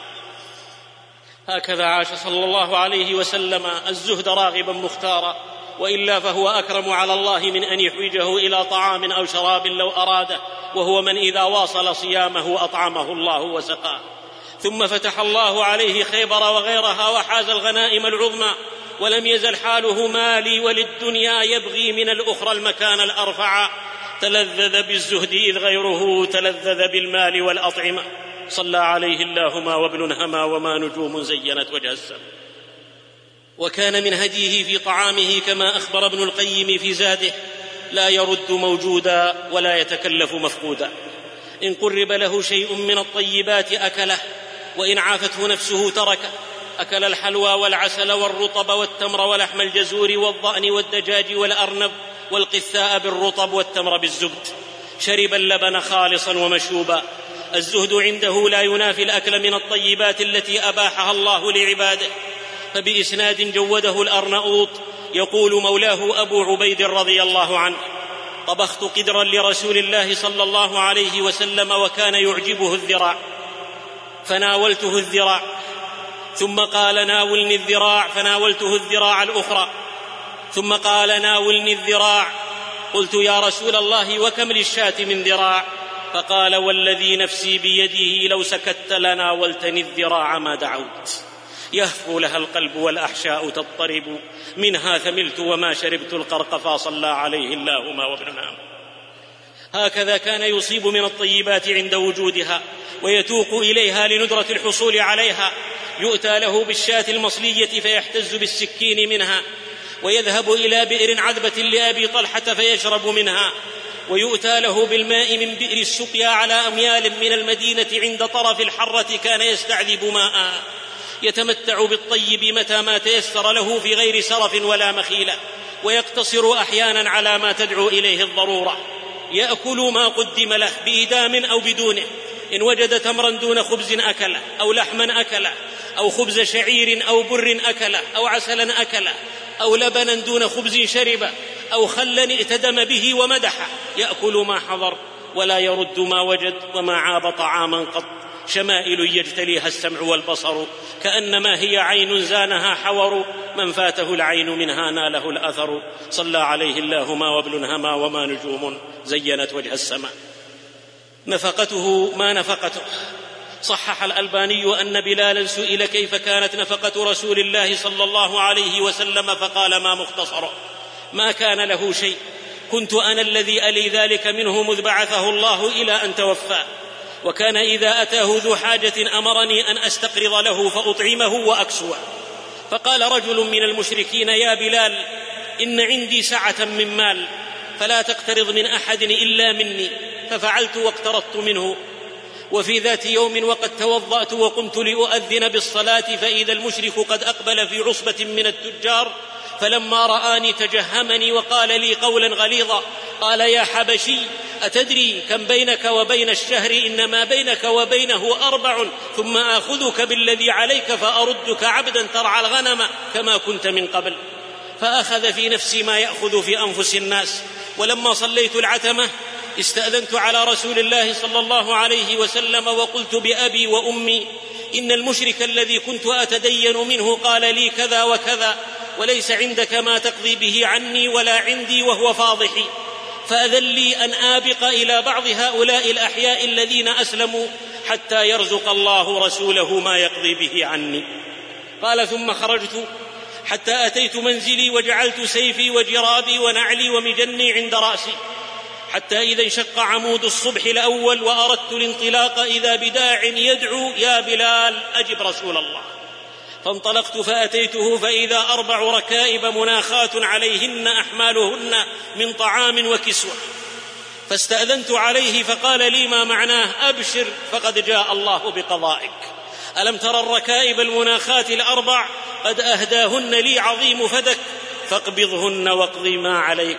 هكذا عاش صلى الله عليه وسلم الزهد راغبا مختارا، وإلا فهو أكرم على الله من أن يحوجه إلى طعام أو شراب لو أراده، وهو من إذا واصل صيامه أطعمه الله وسقاه. ثم فتح الله عليه خيبر وغيرها وحاز الغنائم العظمى، ولم يزل حاله مالي وللدنيا يبغي من الأخرى المكان الأرفع. تلذذ بالزهد إذ غيره تلذذ بالمال والأطعمة، صلى عليه اللهم وابن هما وما نجوم زينت وجه السماء. وكان من هديه في طعامه كما أخبر ابن القيم في زاده: لا يرد موجودا ولا يتكلف مفقودا. إن قرب له شيء من الطيبات أكله، وإن عافته نفسه تركه. أكل الحلوى والعسل والرطب والتمر ولحم الجزور والضأن والدجاج والأرنب والقثاء بالرطب والتمر بالزبد. شرب اللبن خالصا ومشوبا. الزهد عنده لا ينافي الأكل من الطيبات التي أباحها الله لعباده. فبإسناد جوده الأرنؤوط يقول مولاه أبو عبيد رضي الله عنه: طبخت قدرا لرسول الله صلى الله عليه وسلم وكان يعجبه الذراع، فناولته الذراع، ثم قال ناولني الذراع، فناولته الذراع الأخرى، ثم قال ناولني الذراع. قلت يا رسول الله وكم للشاة من ذراع؟ فقال والذي نفسي بيده لو سكت لناولتني الذراع ما دعوت. يهفو لها القلب والأحشاء تضطرب، منها ثملت وما شربت القرق فصلى عليه الله ما وابننا. هكذا كان يصيب من الطيبات عند وجودها ويتوق إليها لندرة الحصول عليها. يؤتى له بالشاة المصلية فيحتز بالسكين منها، ويذهب إلى بئر عذبة لأبي طلحة فيشرب منها، ويؤتى له بالماء من بئر السقيا على أميال من المدينة عند طرف الحرة كان يستعذب ماء، يتمتع بالطيب متى ما تيسر له في غير سرف ولا مخيلة، ويقتصر أحيانا على ما تدعو إليه الضرورة. يأكل ما قدم له بإدام أو بدونه، إن وجد تمرا دون خبز أكله، أو لحما أكله، أو خبز شعير أو بر أكله، أو عسلا أكله، أو لبنا دون خبز شرب، أو خلا ائتدم به ومدحه. يأكل ما حضر ولا يرد ما وجد، وما عاب طعاما قط. شمائل يجتليها السمع والبصر، كأنما هي عين زانها حور، من فاته العين منها ناله الأثر. صلى عليه الله ما وابل هما وما نجوم زينت وجه السماء. نفقته ما نفقته. صحح الألباني أن بلالا سئل كيف كانت نفقة رسول الله صلى الله عليه وسلم فقال ما مختصره، ما كان له شيء، كنت أنا الذي ألي ذلك منه مذ بعثه الله إلى أن توفى، وكان إذا أتاه ذو حاجة أمرني أن أستقرض له فأطعمه وأكسوه. فقال رجل من المشركين يا بلال إن عندي سعة من مال فلا تقترض من أحد إلا مني، ففعلت واقترضت منه. وفي ذات يوم وقد توضأت وقمت لأؤذن بالصلاة فإذا المشرك قد أقبل في عصبة من التجار، فلما رآني تجهمني وقال لي قولا غليظا، قال يا حبشي أتدري كم بينك وبين الشهر؟ إنما بينك وبينه أربع، ثم آخذك بالذي عليك فأردك عبدا ترعى الغنم كما كنت من قبل. فأخذ في نفسي ما يأخذ في أنفس الناس. ولما صليت العتمة استأذنت على رسول الله صلى الله عليه وسلم وقلت بأبي وأمي إن المشرك الذي كنت أتدين منه قال لي كذا وكذا، وليس عندك ما تقضي به عني ولا عندي وهو فاضحي، فأذن لي أن آبق إلى بعض هؤلاء الأحياء الذين أسلموا حتى يرزق الله رسوله ما يقضي به عني. قال ثم خرجت حتى أتيت منزلي وجعلت سيفي وجرابي ونعلي ومجني عند رأسي، حتى إذا انشق عمود الصبح الأول وأردت الانطلاق إذا بداع يدعو يا بلال أجب رسول الله. فانطلقت فأتيته فإذا أربع ركائب مناخات عليهن أحمالهن من طعام وكسوة، فاستأذنت عليه فقال لي ما معناه؟ أبشر فقد جاء الله بقضائك. ألم ترى الركائب المناخات الأربع؟ قد أهداهن لي عظيم فدك، فاقبضهن واقضي ما عليك.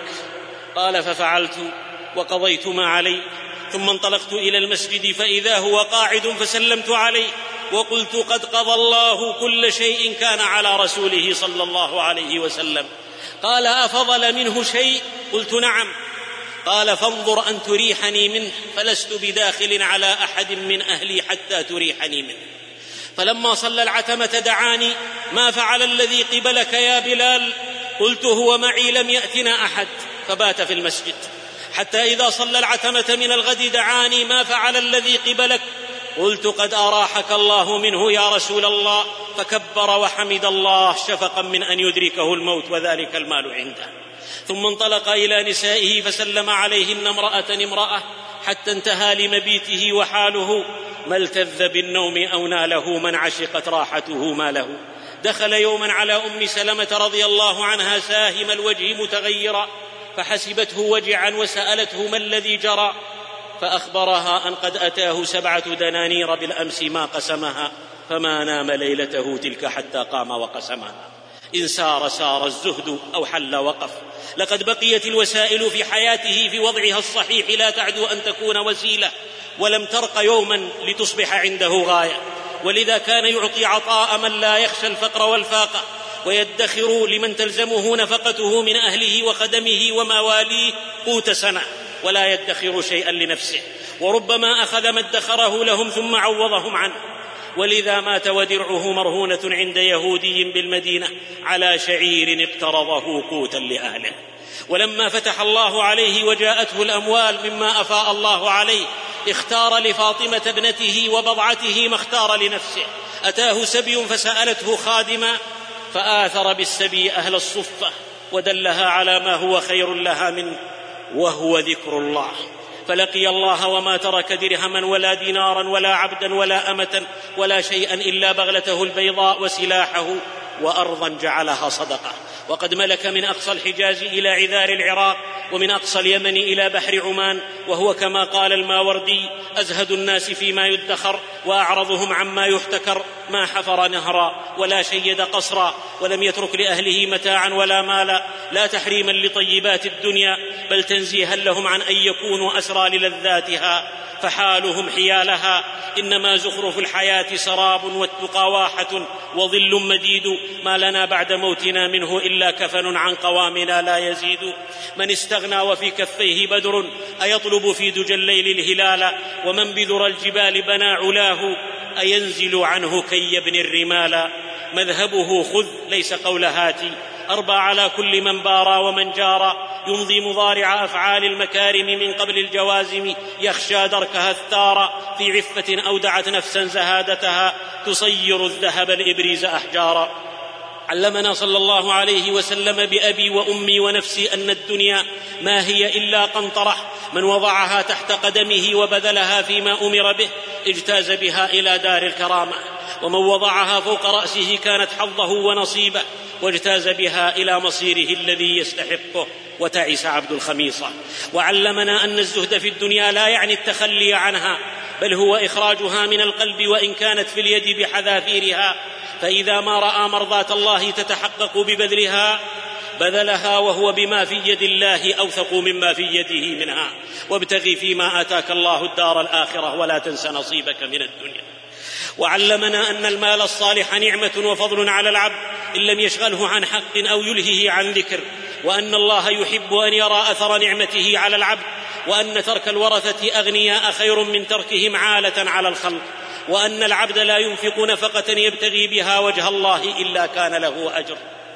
قال ففعلت وقضيت ما علي، ثم انطلقت إلى المسجد فإذا هو قاعد فسلمت عليه وقلت قد قضى الله كل شيء كان على رسوله صلى الله عليه وسلم. قال أفضل منه شيء؟ قلت نعم. قال فانظر أن تريحني منه، فلست بداخل على أحد من أهلي حتى تريحني منه. فلما صلى العتمة دعاني ما فعل الذي قبلك يا بلال؟ قلت هو معي لم يأتنا أحد، فبات في المسجد. حتى إذا صلى العتمة من الغد دعاني ما فعل الذي قبلك؟ قلت قد أراحك الله منه يا رسول الله، فكبر وحمد الله شفقا من أن يدركه الموت وذلك المال عنده. ثم انطلق إلى نسائه فسلم عليهن امرأة امرأة حتى انتهى لمبيته، وحاله ما التذ بالنوم أو ناله من عشقت راحته ما له. دخل يوما على أم سلمة رضي الله عنها ساهم الوجه متغيرا، فحسبته وجعا وسألته ما الذي جرى، فأخبرها أن قد أتاه سبعة دنانير بالأمس ما قسمها، فما نام ليلته تلك حتى قام وقسمها. إن سار سار الزهد أو حل وقف. لقد بقيت الوسائل في حياته في وضعها الصحيح لا تعدو أن تكون وسيلة، ولم ترق يوما لتصبح عنده غاية، ولذا كان يعطي عطاء من لا يخشى الفقر والفاقة، ويدخر لمن تلزمه نفقته من أهله وخدمه ومواليه قوت سنة، ولا يدخر شيئا لنفسه، وربما أخذ ما ادخره لهم ثم عوضهم عنه. ولذا مات ودرعه مرهونة عند يهودي بالمدينة على شعير اقترضه قوتا لأهله. ولما فتح الله عليه وجاءته الأموال مما أفاء الله عليه اختار لفاطمة ابنته وبضعته ما اختار لنفسه. أتاه سبي فسألته خادما فآثر بالسبي أهل الصفة ودلها على ما هو خير لها منه وهو ذكر الله، فلقي الله وما ترك درهما ولا دينارا ولا عبدا ولا أمة ولا شيئا إلا بغلته البيضاء وسلاحه وأرضا جعلها صدقة. وقد ملك من أقصى الحجاز إلى عذار العراق ومن أقصى اليمن إلى بحر عمان، وهو كما قال الماوردي أزهد الناس فيما يدخر وأعرضهم عما يحتكر، ما حفر نهرا ولا شيد قصرا ولم يترك لأهله متاعا ولا مالا، لا تحريما لطيبات الدنيا بل تنزيها لهم عن أن يكونوا أسرى للذاتها فحالهم حيالها. إنما زخرف الحياة سراب والتقى واحة وظل مديد، ما لنا بعد موتنا منه إلا كفن عن قوامنا لا يزيد. من استغنى وفي كفيه بدر أيطلب في دجى الليل الهلال، ومن بذر الجبال بنى علاه أينزل عنه كي يبني الرمال. مذهبه خذ ليس قول هاتي، أربى على كل من بارى ومن جارى، يمضي مضارع أفعال المكارم من قبل الجوازم، يخشى دركها الثارى في عفة أودعت نفسا زهادتها، تصير الذهب الإبريز أحجارا. علمنا صلى الله عليه وسلم بأبي وأمي ونفسي أن الدنيا ما هي إلا قنطرة، من وضعها تحت قدمه وبذلها فيما أمر به اجتاز بها إلى دار الكرامة، ومن وضعها فوق رأسه كانت حظه ونصيبه واجتاز بها إلى مصيره الذي يستحقه وتعس عبد الخميصة. وعلمنا أن الزهد في الدنيا لا يعني التخلي عنها، بل هو إخراجها من القلب وإن كانت في اليد بحذافيرها، فإذا ما رأى مرضاة الله تتحقق ببذلها بذلها، وهو بما في يد الله أوثق مما في يده منها. وابتغي فيما آتاك الله الدار الآخرة ولا تنس نصيبك من الدنيا. وعلمنا أن المال الصالح نعمة وفضل على العبد إن لم يشغله عن حق أو يلهه عن ذكر، وأن الله يحب أن يرى أثر نعمته على العبد، وأن ترك الورثة أغنياء خير من تركهم عالة على الخلق، وأن العبد لا ينفق نفقة يبتغي بها وجه الله إلا كان له أجر.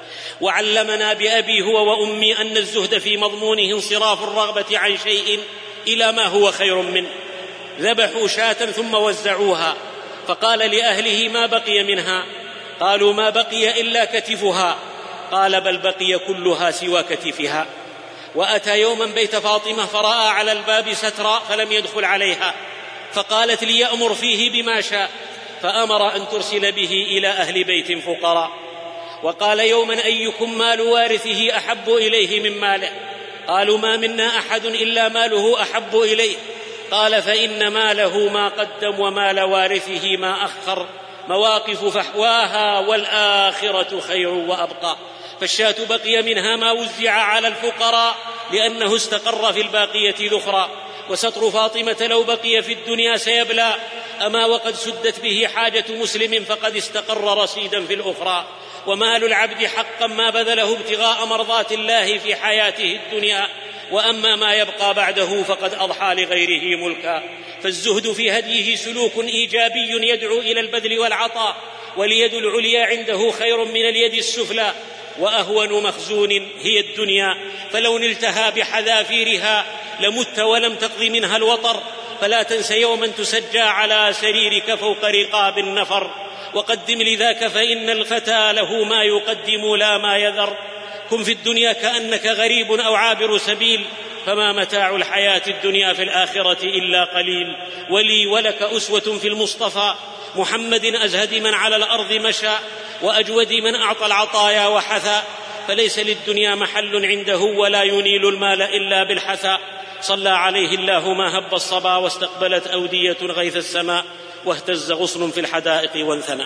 وعلمنا بأبي هو وأمي أن الزهد في مضمونه انصراف الرغبة عن شيء إلى ما هو خير منه. ذبحوا شاة ثم وزعوها، فقال لأهله ما بقي منها؟ قالوا ما بقي إلا كتفها. قال بل بقي كلها سوى كتفها. وأتى يوما بيت فاطمة فرأى على الباب سترا فلم يدخل عليها، فقالت ليأمر فيه بما شاء، فأمر أن ترسل به إلى أهل بيت فقراء. وقال يوما أيكم مال وارثه أحب إليه من ماله؟ قالوا ما منا أحد إلا ماله أحب إليه. قال فإن ماله ما قدم ومال وارثه ما أخر، مواقف فحواها والآخرة خير وأبقى. فالشاة بقي منها ما وزع على الفقراء لأنه استقر في الباقية ذخرا. وستر فاطمة لو بقي في الدنيا سيبلى، أما وقد سدت به حاجة مسلم فقد استقر رصيدا في الأخرى. ومال العبد حقا ما بذله ابتغاء مرضات الله في حياته الدنيا، وأما ما يبقى بعده فقد أضحى لغيره ملكا. فالزهد في هديه سلوك إيجابي يدعو إلى البذل والعطاء، واليد العليا عنده خير من اليد السفلى، وأهون مخزون هي الدنيا، فلو نلتها بحذافيرها لمت ولم تقض منها الوطر. فلا تنس يوما تسجى على سريرك فوق رقاب النفر، وقدم لذاك فإن الفتى له ما يقدم لا ما يذر. كن في الدنيا كأنك غريب أو عابر سبيل، فما متاع الحياة الدنيا في الآخرة إلا قليل. ولي ولك أسوة في المصطفى محمد أزهد من على الأرض مشى، وأجود من أعطى العطايا وحثى. فليس للدنيا محل عنده ولا ينيل المال إلا بالحثى. صلى عليه الله ما هب الصبا، واستقبلت أودية غيث السماء، واهتز غصن في الحدائق وانثنى.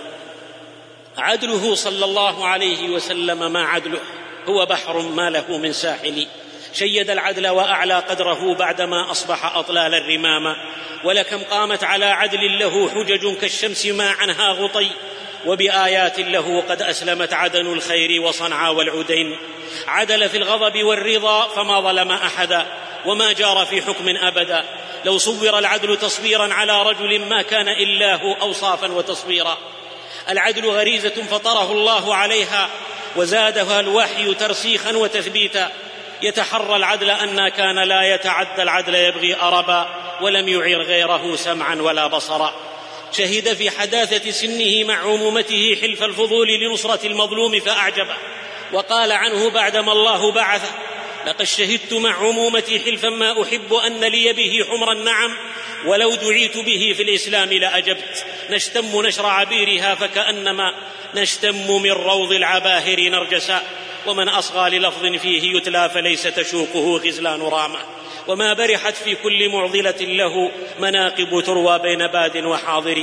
عدله صلى الله عليه وسلم ما عدله، هو بحر ما له من ساحل. شيد العدل وأعلى قدره بعدما أصبح أطلال الرمام. ولكم قامت على عدل له حجج كالشمس ما عنها غطي، وبآيات له قد أسلمت عدن الخير وصنعا والعدين. عدل في الغضب والرضا فما ظلم أحدا، وما جار في حكم أبدا. لو صور العدل تصويرا على رجل ما كان إلا هو أوصافا وتصويرا. العدل غريزة فطره الله عليها وزادها الوحي ترسيخا وتثبيتا. يتحرى العدل أن كان لا يتعدى العدل يبغي أربا ولم يعر غيره سمعا ولا بصرا. شهد في حداثة سنه مع عمومته حلف الفضول لنصرة المظلوم فأعجبه، وقال عنه بعدما الله بعثه: لقد شهدت مع عمومتي حلفا ما أحب أن لي به حمر النعم، ولو دعيت به في الإسلام لأجبت. نشتم نشر عبيرها فكأنما نشتم من روض العباهر نرجسا، ومن أصغى للفظ فيه يتلى فليس تشوقه غزلان رامة. وما برحت في كل معضلة له مناقب تروى بين باد وحاضر.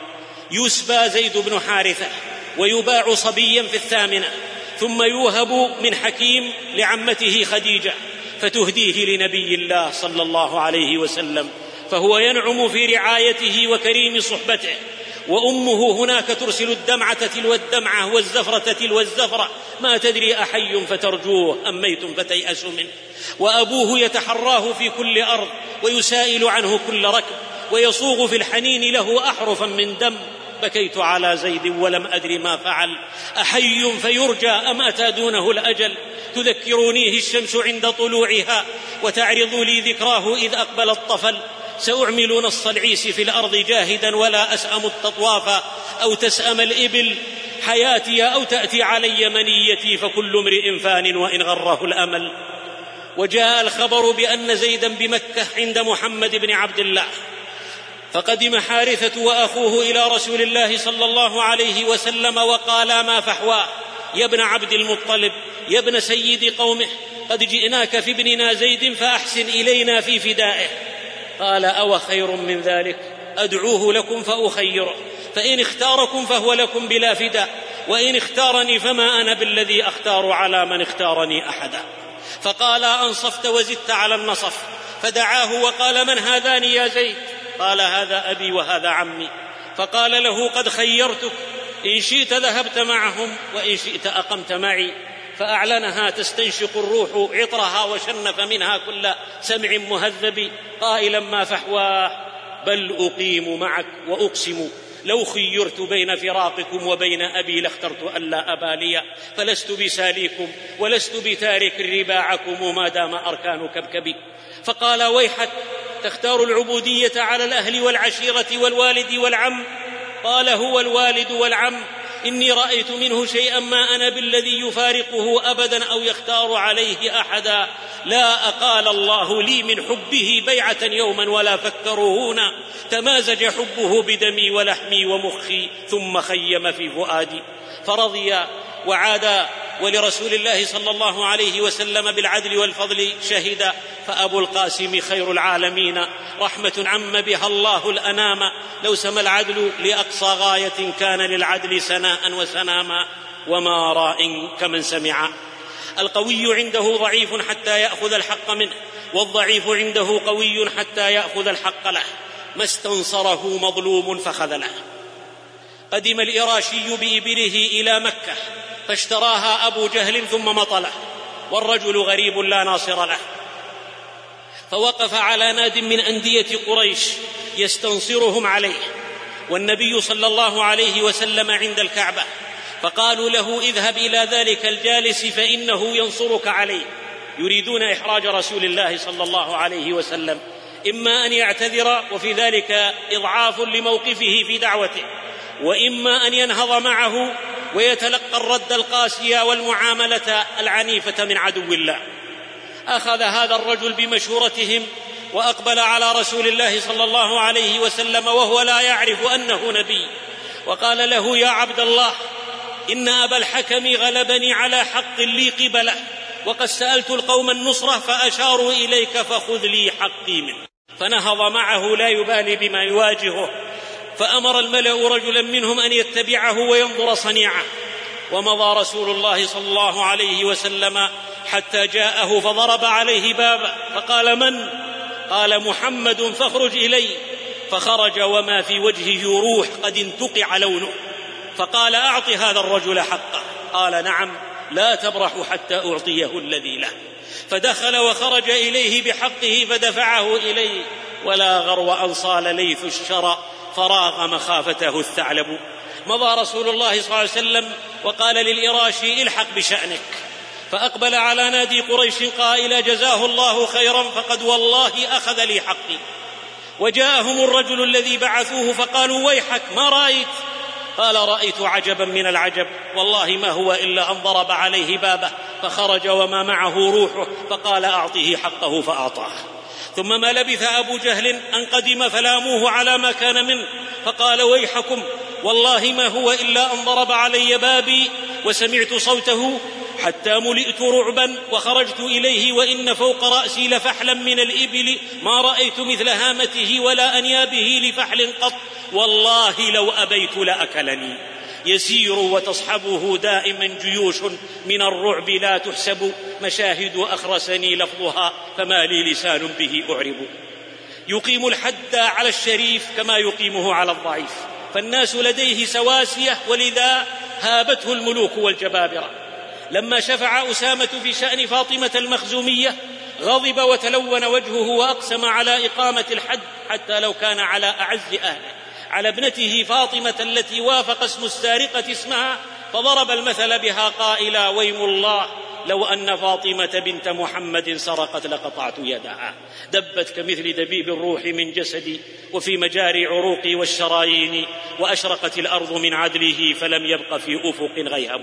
يسبى زيد بن حارثة ويباع صبيا في الثامنة، ثم يوهب من حكيم لعمته خديجة فتهديه لنبي الله صلى الله عليه وسلم، فهو ينعم في رعايته وكريم صحبته، وأمه هناك ترسل الدمعة تلو الدمعة والزفرة تلو الزفرة، ما تدري أحي فترجوه أم ميت فتيأس منه. وأبوه يتحراه في كل أرض ويسائل عنه كل ركب، ويصوغ في الحنين له أحرفا من دم. بكيت على زيد ولم أدر ما فعل، أحي فيرجى أم أتى دونه الأجل. تذكرونيه الشمس عند طلوعها وتعرض لي ذكراه إذ أقبل الطفل. سأعمل نص العيس في الأرض جاهدا ولا أسأم التطواف أو تسأم الإبل. حياتي أو تأتي علي منيتي، فكل امرئ فان وإن غره الأمل. وجاء الخبر بأن زيدا بمكة عند محمد بن عبد الله، فقدم حارثة وأخوه إلى رسول الله صلى الله عليه وسلم وقالا: ما فحواه يا ابن عبد المطلب، يا ابن سيد قومه، قد جئناك في ابننا زيد فأحسن إلينا في فدائه. قال: أو خير من ذلك؟ أدعوه لكم فأخيره، فإن اختاركم فهو لكم بلا فداء، وإن اختارني فما أنا بالذي أختار على من اختارني أحدا. فقال: أنصفت وزدت على النصف. فدعاه وقال: من هذان يا زيد؟ قال: هذا أبي وهذا عمي. فقال له: قد خيرتك، إن شئت ذهبت معهم وإن شئت أقمت معي. فأعلنها تستنشق الروح عطرها وشنف منها كل سمع مهذب، قائلا: ما فحواه، بل أقيم معك وأقسم لو خيرت بين فراقكم وبين أبي لاخترت ألا أبا لي، فلست بساليكم ولست بتارك رباعكم ما دام أركان كبكبي. فقال: ويحك، تختار العبودية على الأهل والعشيرة والوالد والعم؟ قال: هو الوالد والعم، إني رأيت منه شيئا ما أنا بالذي يفارقه أبدا أو يختار عليه أحدا. لا أقال الله لي من حبه بيعة يوما ولا فكروا هنا، تمازج حبه بدمي ولحمي ومخي ثم خيم في فؤادي. فرضي وعادا، ولرسول الله صلى الله عليه وسلم بالعدل والفضل شهد. فأبو القاسم خير العالمين، رحمة عم بها الله الأنام. لو سمى العدل لأقصى غاية كان للعدل سناء وسناما، وما راء كمن سمع. القوي عنده ضعيف حتى يأخذ الحق منه، والضعيف عنده قوي حتى يأخذ الحق له. ما استنصره مظلوم فخذله. قدم الإراشي بإبله إلى مكة فاشتراها أبو جهل ثم مطله، والرجل غريب لا ناصر له. فوقف على ناد من أندية قريش يستنصرهم عليه، والنبي صلى الله عليه وسلم عند الكعبة، فقالوا له: اذهب إلى ذلك الجالس فإنه ينصرك عليه. يريدون إحراج رسول الله صلى الله عليه وسلم، إما أن يعتذر وفي ذلك إضعاف لموقفه في دعوته، وإما أن ينهض معه ويتلقى الرد القاسي والمعاملة العنيفة من عدو الله. أخذ هذا الرجل بمشورتهم وأقبل على رسول الله صلى الله عليه وسلم وهو لا يعرف أنه نبي، وقال له: يا عبد الله، إن أبا الحكم غلبني على حق لي قبله، وقد سألت القوم النصرة فأشاروا إليك، فخذ لي حقي منه. فنهض معه لا يبالي بما يواجهه، فأمر الملأ رجلا منهم أن يتبعه وينظر صنيعه. ومضى رسول الله صلى الله عليه وسلم حتى جاءه فضرب عليه بابه، فقال: من؟ قال: محمد، فاخرج إلي. فخرج وما في وجهه روح قد انتقع لونه، فقال: أعط هذا الرجل حقه. قال: نعم، لا تبرح حتى أعطيه الذي له. فدخل وخرج إليه بحقه فدفعه إليه، ولا غرو أن صال ليث الشرى فراغ مخافته الثعلب. مضى رسول الله صلى الله عليه وسلم وقال للإراشي: الحق بشأنك. فأقبل على نادي قريش قائلا: جزاه الله خيرا، فقد والله أخذ لي حقي. وجاءهم الرجل الذي بعثوه فقالوا: ويحك، ما رأيت؟ قال: رأيت عجبا من العجب، والله ما هو إلا أن ضرب عليه بابه فخرج وما معه روحه، فقال: أعطيه حقه فأعطاه. ثم ما لبث أبو جهل أن قدم فلاموه على ما كان منه، فقال: ويحكم، والله ما هو إلا أن ضرب علي بابي وسمعت صوته حتى ملئت رعبا وخرجت إليه، وإن فوق رأسي لفحلا من الإبل ما رأيت مثل هامته ولا أنيابه لفحل قط، والله لو أبيت لأكلني. يسير وتصحبه دائما جيوش من الرعب لا تحسب، مشاهد أخرسني لفظها فما لي لسان به أعرب. يقيم الحد على الشريف كما يقيمه على الضعيف، فالناس لديه سواسية، ولذا هابته الملوك والجبابرة. لما شفع أسامة في شأن فاطمة المخزومية غضب وتلون وجهه وأقسم على إقامة الحد حتى لو كان على أعز أهله، على ابنته فاطمة التي وافق اسم السارقة اسمها، فضرب المثل بها قائلا: ويم الله لو أن فاطمة بنت محمد سرقت لقطعت يدها، دبت كمثل دبيب الروح من جسدي وفي مجاري عروقي والشرايين، وأشرقت الأرض من عدله فلم يبق في أفق غيهب.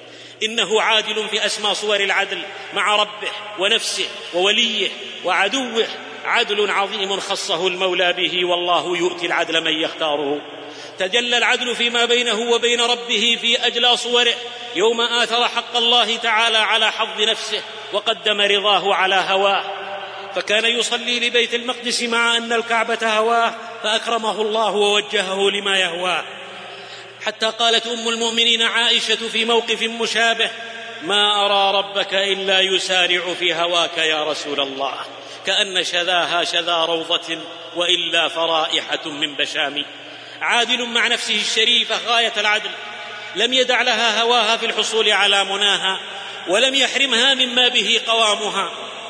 إنه عادل في أسمى صور العدل مع ربه ونفسه ووليه وعدوه، عدل عظيم خصه المولى به، والله يؤتي العدل من يختاره. تجلى العدل فيما بينه وبين ربه في أجلى صوره، يوم آثر حق الله تعالى على حظ نفسه وقدم رضاه على هواه، فكان يصلي لبيت المقدس مع أن الكعبة هواه، فأكرمه الله ووجهه لما يهواه. حتى قالت أم المؤمنين عائشة في موقف مشابه: ما أرى ربك إلا يسارع في هواك يا رسول الله، كأن شذاها شذا روضة وإلا فرائحة من بشام. عادل مع نفسه الشريفة غاية العدل، لم يدع لها هواها في الحصول على مناها، ولم يحرمها مما به قوامها.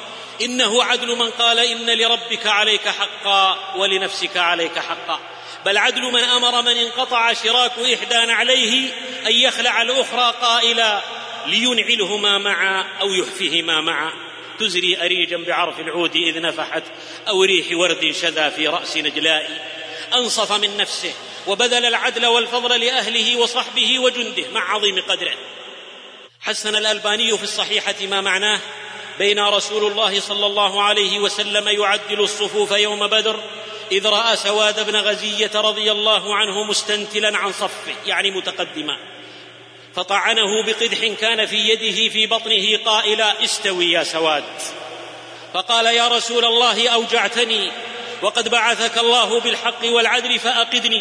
إنه عدل من قال: إن لربك عليك حقا ولنفسك عليك حقا، بل عدل من أمر من انقطع شراك إحدى عليه أن يخلع الأخرى قائلا: لينعلهما معا أو يحفهما معا، تزري أريجا بعرف العود إذ نفحت، أو ريح ورد شذا في رأس نجلائي. أنصف من نفسه وبذل العدل والفضل لأهله وصحبه وجنده مع عظيم قدره. حسن الألباني في الصحيحة ما معناه: بين رسول الله صلى الله عليه وسلم يعدل الصفوف يوم بدر إذ رأى سواد بن غزية رضي الله عنه مستنتلا عن صفه، يعني متقدما، فطعنه بقدح كان في يده في بطنه قائلا: استوي يا سواد. فقال: يا رسول الله أوجعتني، وقد بعثك الله بالحق والعدل فأقدني.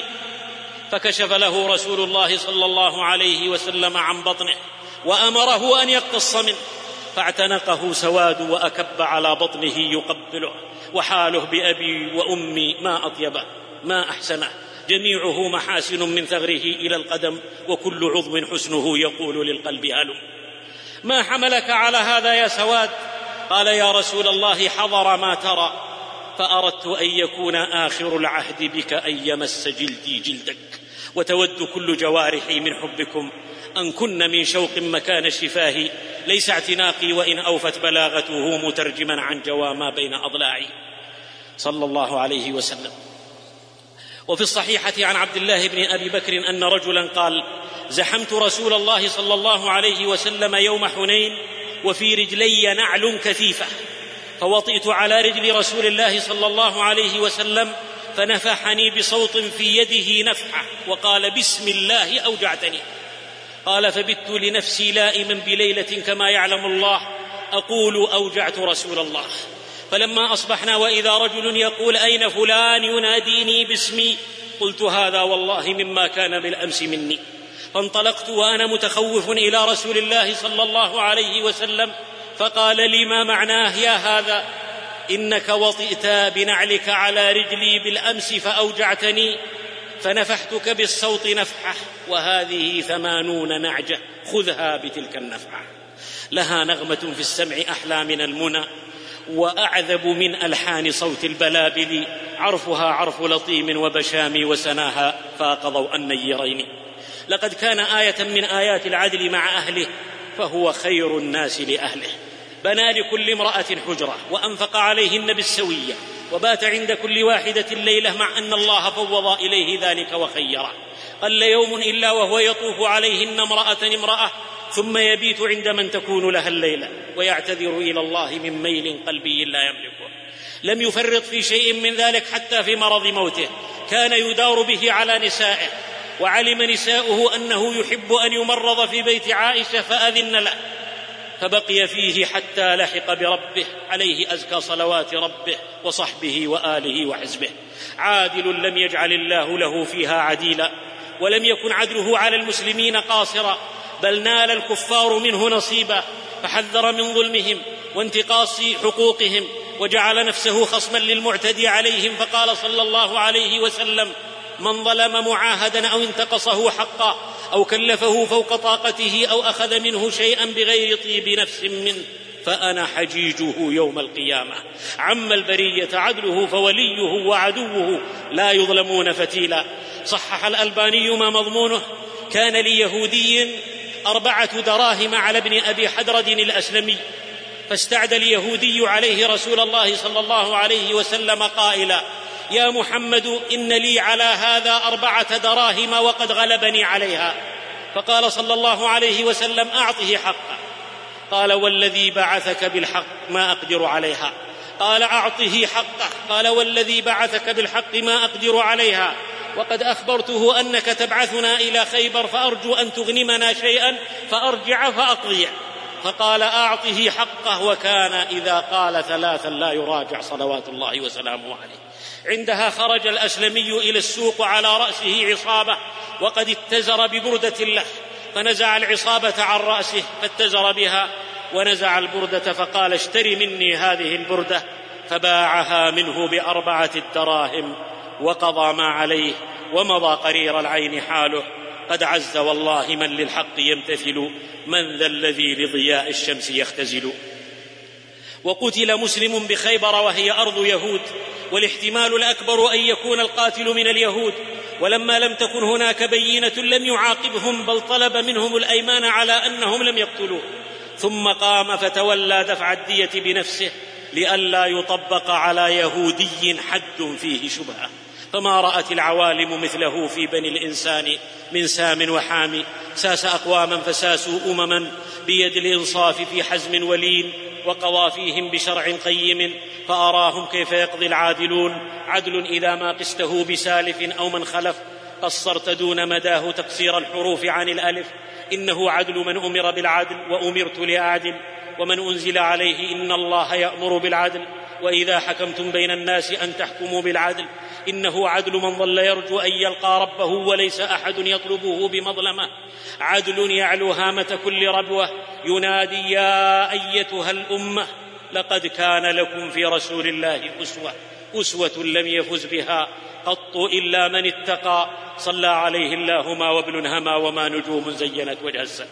فكشف له رسول الله صلى الله عليه وسلم عن بطنه وأمره أن يقتص منه، فاعتنقه سواد وأكب على بطنه يقبله، وحاله بأبي وأمي ما أطيبه ما أحسنه، جميعه محاسن من ثغره إلى القدم، وكل عضو حسنه يقول للقلب هلم. ما حملك على هذا يا سواد؟ قال: يا رسول الله حضر ما ترى، فأردت أن يكون آخر العهد بك أن يمس جلدي جلدك، وتود كل جوارحي من حبكم أن كن من شوق مكان شفاهي، ليس اعتناقي وإن أوفت بلاغته مترجما عن جوى ما بين أضلاعي، صلى الله عليه وسلم. وفي الصحيحة عن عبد الله بن أبي بكر أن رجلا قال: زحمت رسول الله صلى الله عليه وسلم يوم حنين وفي رجلي نعل كثيفة، فوطئت على رجل رسول الله صلى الله عليه وسلم فنفحني بصوت في يده نفحة وقال: بسم الله أوجعتني. قال: فبت لنفسي لائما بليلة كما يعلم الله أقول أوجعت رسول الله. فلما أصبحنا وإذا رجل يقول: أين فلان؟ يناديني باسمي. قلت: هذا والله مما كان بالأمس مني. فانطلقت وأنا متخوف إلى رسول الله صلى الله عليه وسلم، فقال لي: ما معناه يا هذا؟ إنك وطئت بنعلك على رجلي بالأمس فأوجعتني، فنفحتك بالصوت نفحة، وهذه ثمانون نعجة، خذها بتلك النفحة، لها نغمة في السمع أحلى من المنى، وأعذب من ألحان صوت البلابل، عرفها عرف لطيم وبشام وسناها فاق ضوء النيرين. لقد كان آية من آيات العدل مع أهله، فهو خير الناس لأهله. بنى لكل امرأة حجرة وأنفق عليهن بالسوية، وبات عند كل واحدة ليلة، مع أن الله فوض إليه ذلك وخيره. قل يوم إلا وهو يطوف عليهن امرأة امرأة، ثم يبيت عند من تكون لها الليلة، ويعتذر إلى الله من ميل قلبي لا يملكه. لم يفرط في شيء من ذلك حتى في مرض موته، كان يدار به على نسائه، وعلم نساؤه أنه يحب أن يمرض في بيت عائشة فأذن له، فبقي فيه حتى لحق بربه، عليه أزكى صلوات ربه وصحبه وآله وحزبه. عادل لم يجعل الله له فيها عديلا، ولم يكن عدله على المسلمين قاصرا، بل نال الكفار منه نصيبا، فحذر من ظلمهم وانتقاص حقوقهم، وجعل نفسه خصما للمعتدي عليهم، فقال صلى الله عليه وسلم: من ظلم معاهدا أو انتقصه حقا أو كلفه فوق طاقته أو أخذ منه شيئا بغير طيب نفس منه فأنا حجيجه يوم القيامة. عم البرية عدله، فوليه وعدوه لا يظلمون فتيلا. صحح الألباني ما مضمونه: كان ليهودي أربعة دراهم على ابن أبي حدرد الأسلمي، فاستعدى اليهودي عليه رسول الله صلى الله عليه وسلم قائلا: يا محمد، إن لي على هذا أربعة دراهم وقد غلبني عليها. فقال صلى الله عليه وسلم: أعطه حقه. قال: والذي بعثك بالحق ما أقدر عليها. قال: أعطه حقه. قال: والذي بعثك بالحق ما أقدر عليها، وقد أخبرته أنك تبعثنا إلى خيبر، فأرجو أن تغنمنا شيئا فأرجع فأقضي. فقال: أعطه حقه. وكان إذا قال ثلاثا لا يراجع صلوات الله وسلامه عليه. عندها خرج الأسلمي إلى السوق على رأسه عصابة، وقد اتزر ببردة له، فنزع العصابة عن رأسه فاتزر بها، ونزع البردة فقال: اشتري مني هذه البردة، فباعها منه بأربعة الدراهم، وقضى ما عليه، ومضى قرير العين حاله. قد عز والله من للحق يمتثل، من ذا الذي لضياء الشمس يختزل. وقتل مسلم بخيبر وهي أرض يهود، والاحتمال الأكبر أن يكون القاتل من اليهود، ولما لم تكن هناك بينة لم يعاقبهم، بل طلب منهم الأيمان على أنهم لم يقتلوه، ثم قام فتولى دفع الدية بنفسه لئلا يطبق على يهودي حد فيه شبهة. فما رأت العوالم مثله في بني الإنسان من سام وحامي، ساس أقواما فساسوا أمما بيد الإنصاف في حزم ولين، وقضى فيهم بشرع قيم، فأراهم كيف يقضي العادلون. عدل إذا ما قسته بسالف أو من خلف، قصرت دون مداه تقصير الحروف عن الألف. إنه عدل من أمر بالعدل، وأمرت لأعدل، ومن أنزل عليه إن الله يأمر بالعدل، وإذا حكمتم بين الناس أن تحكموا بالعدل. إنه عدل من ظل يرجو أن يلقى ربه وليس أحد يطلبه بمظلمة. عدل يعلو هامة كل ربوة، ينادي: يا أيتها الأمة لقد كان لكم في رسول الله أسوة، أسوة لم يفز بها قط إلا من اتقى، صلى عليه الله ما وابن هما وما نجوم زينت وجه السماء.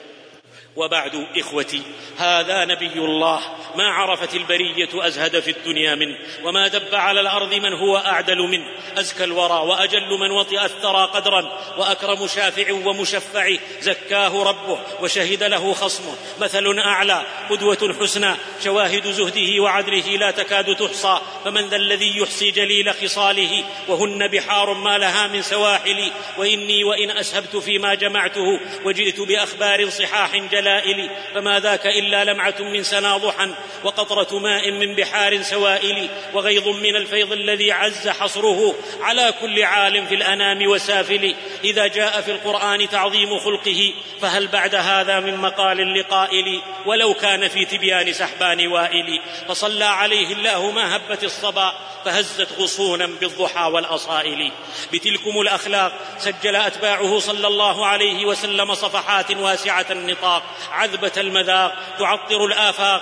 وبعد إخوتي، هذا نبي الله ما عرفت البرية أزهد في الدنيا منه، وما دب على الأرض من هو أعدل منه، أزكى الورى وأجل من وطئ الثرى قدرا، وأكرم شافع ومشفع زكاه ربه وشهد له خصمه، مثل أعلى قدوة حسنى، شواهد زهده وعدله لا تكاد تحصى، فمن ذا الذي يحصي جليل خصاله، وهن بحار ما لها من سواحل. وإني وإن أسهبت فيما جمعته، وجئت بأخبار صحاح جلائل، فما ذاك إلا لمعة من سنا ضحى، وقطرة ماء من بحار سوائل، وغيض من الفيض الذي عز حصره على كل عالم في الأنام وسافل. إذا جاء في القرآن تعظيم خلقه، فهل بعد هذا من مقال لقائل، ولو كان في تبيان سحبان وائل. فصلى عليه الله ما هبت الصبا، فهزت غصونا بالضحى والأصائل. بتلكم الأخلاق سجل أتباعه صلى الله عليه وسلم صفحات واسعة النطاق، عذبة المذاق تعطر الآفاق، حق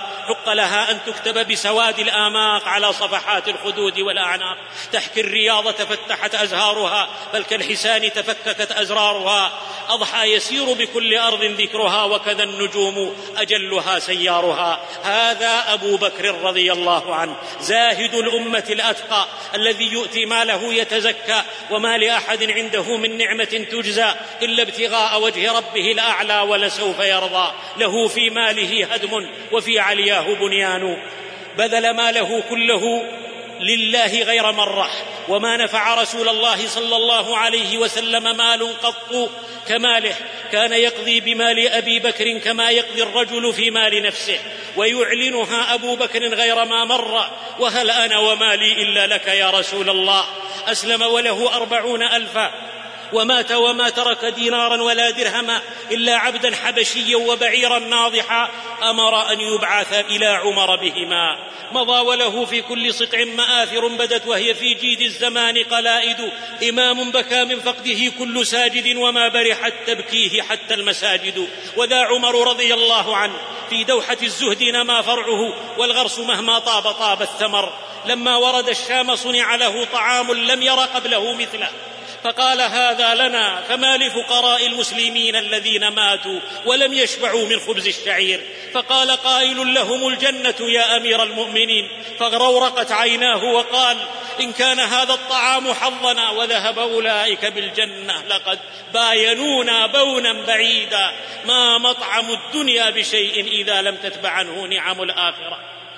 لها أن تكتب بسواد الآماق على صفحات الخدود والأعناق. تحكي الرياض فتحت أزهارها، بل كالحسان تفككت أزرارها. أضحى يسير بكل أرض ذكرها، وكذا النجوم أجلها سيارها. هذا أبو بكر رضي الله عنه، زاهد الأمة الأتقى، الذي يؤتي ماله يتزكى، وما لأحد عنده من نعمة تجزى إلا ابتغاء وجه ربه الأعلى ولسوف يرضى. له في ماله هدم وفي علياه بنيان. بذل ماله كله لله غير مرة، وما نفع رسول الله صلى الله عليه وسلم مال قط كماله. كان يقضي بمال أبي بكر كما يقضي الرجل في مال نفسه، ويعلنها أبو بكر غير ما مر: وهل أنا ومالي إلا لك يا رسول الله. أسلم وله أربعون ألفا، ومات وما ترك دينارا ولا درهما إلا عبدا حبشيا وبعيرا ناضحا أمر أن يبعث إلى عمر بهما. مضى وله في كل سطع مآثر بدت وهي في جيد الزمان قلائد. إمام بكى من فقده كل ساجد، وما برحت تبكيه حتى المساجد. وذا عمر رضي الله عنه في دوحة الزهد نما فرعه، والغرس مهما طاب طاب الثمر. لما ورد الشام صنع له طعام لم ير قبله مثله، فقال: هذا لنا، فما لفقراء المسلمين الذين ماتوا ولم يشبعوا من خبز الشعير. فقال قائل: لهم الجنة يا أمير المؤمنين. فاغرورقت عيناه وقال: إن كان هذا الطعام حظنا وذهب أولئك بالجنة لقد باينونا بونا بعيدا. ما مطعم الدنيا بشيء إذا لم تتبع عنه نعم الآخرة.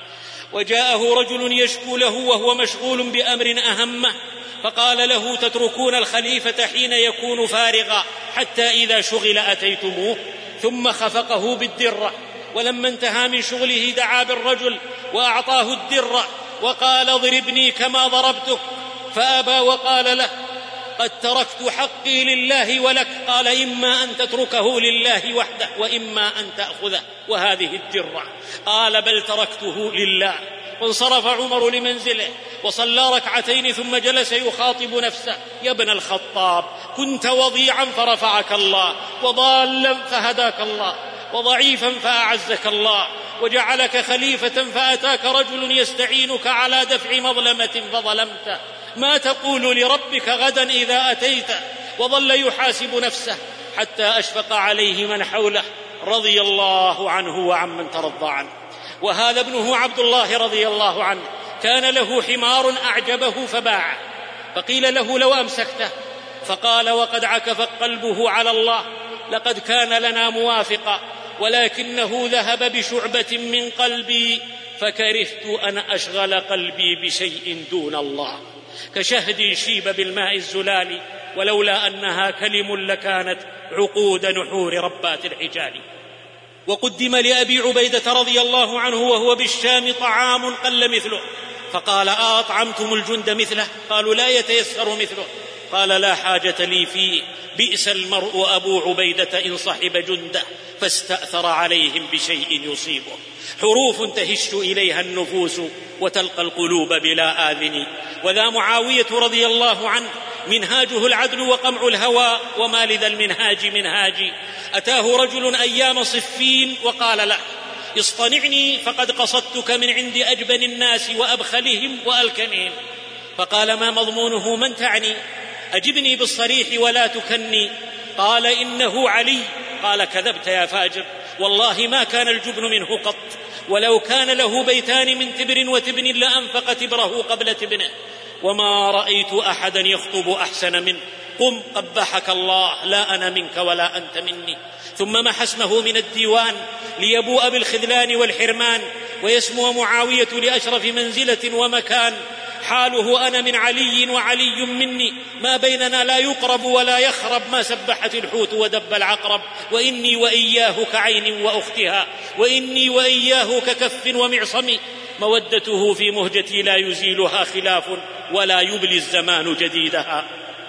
وجاءه رجل يشكو له وهو مشغول بأمر أهمه، فقال له: تتركون الخليفة حين يكون فارغا حتى إذا شغل أتيتموه؟ ثم خفقه بالدرة، ولما انتهى من شغله دعا بالرجل وأعطاه الدرة وقال: اضربني كما ضربتك. فأبى وقال له: قد تركت حقي لله ولك. قال: إما أن تتركه لله وحده، وإما أن تأخذه وهذه الدرة. قال: بل تركته لله. وانصرف عمر لمنزله وصلى ركعتين، ثم جلس يخاطب نفسه: يا ابن الخطاب، كنت وضيعا فرفعك الله، وضالا فهداك الله، وضعيفا فأعزك الله، وجعلك خليفة، فأتاك رجل يستعينك على دفع مظلمة فظلمته. ما تقول لربك غدا إذا أتيته؟ وظل يحاسب نفسه حتى أشفق عليه من حوله، رضي الله عنه وعمن ترضى عنه. وهذا ابنه عبد الله رضي الله عنه كان له حمار أعجبه فباعه، فقيل له: لو أمسكته. فقال وقد عكف قلبه على الله: لقد كان لنا موافقا، ولكنه ذهب بشعبة من قلبي، فكرهت أن أشغل قلبي بشيء دون الله. كشهد شيب بالماء الزلال، ولولا أنها كلم لكانت عقود نحور ربات الحجال. وقدم لأبي عبيدة رضي الله عنه وهو بالشام طعام قل مثله، فقال: أطعمتم الجند مثله؟ قالوا: لا يتيسر مثله. قال: لا حاجة لي فيه، بئس المرء أبو عبيدة إن صحب جنده فاستأثر عليهم بشيء يصيبه. حروف تهش إليها النفوس وتلقى القلوب بلا آذن. وذا معاوية رضي الله عنه منهاجه العدل وقمع الهوى، وما لذا المنهاج منهاجي. أتاه رجل أيام صفين وقال له: اصطنعني فقد قصدتك من عند أجبن الناس وأبخلهم وألكنهم. فقال: ما مضمونه؟ من تعني؟ أجبني بالصريح ولا تكني. قال: إنه علي. قال: كذبت يا فاجر، والله ما كان الجبن منه قط، ولو كان له بيتان من تبر وتبن لأنفق تبره قبل تبنه، وما رأيت أحدا يخطب أحسن منه. قم قبحك الله، لا أنا منك ولا أنت مني. ثم محى اسمه من الديوان ليبوء بالخذلان والحرمان، ويسمو معاوية لأشرف منزلة ومكان. حاله: أنا من علي وعلي مني، ما بيننا لا يقرب ولا يخرب، ما سبحت الحوت ودب العقرب. وإني وإياه كعين وأختها، وإني وإياه ككف ومعصم، مودته في مهجتي لا يزيلها خلاف، ولا يبلي الزمان جديدها.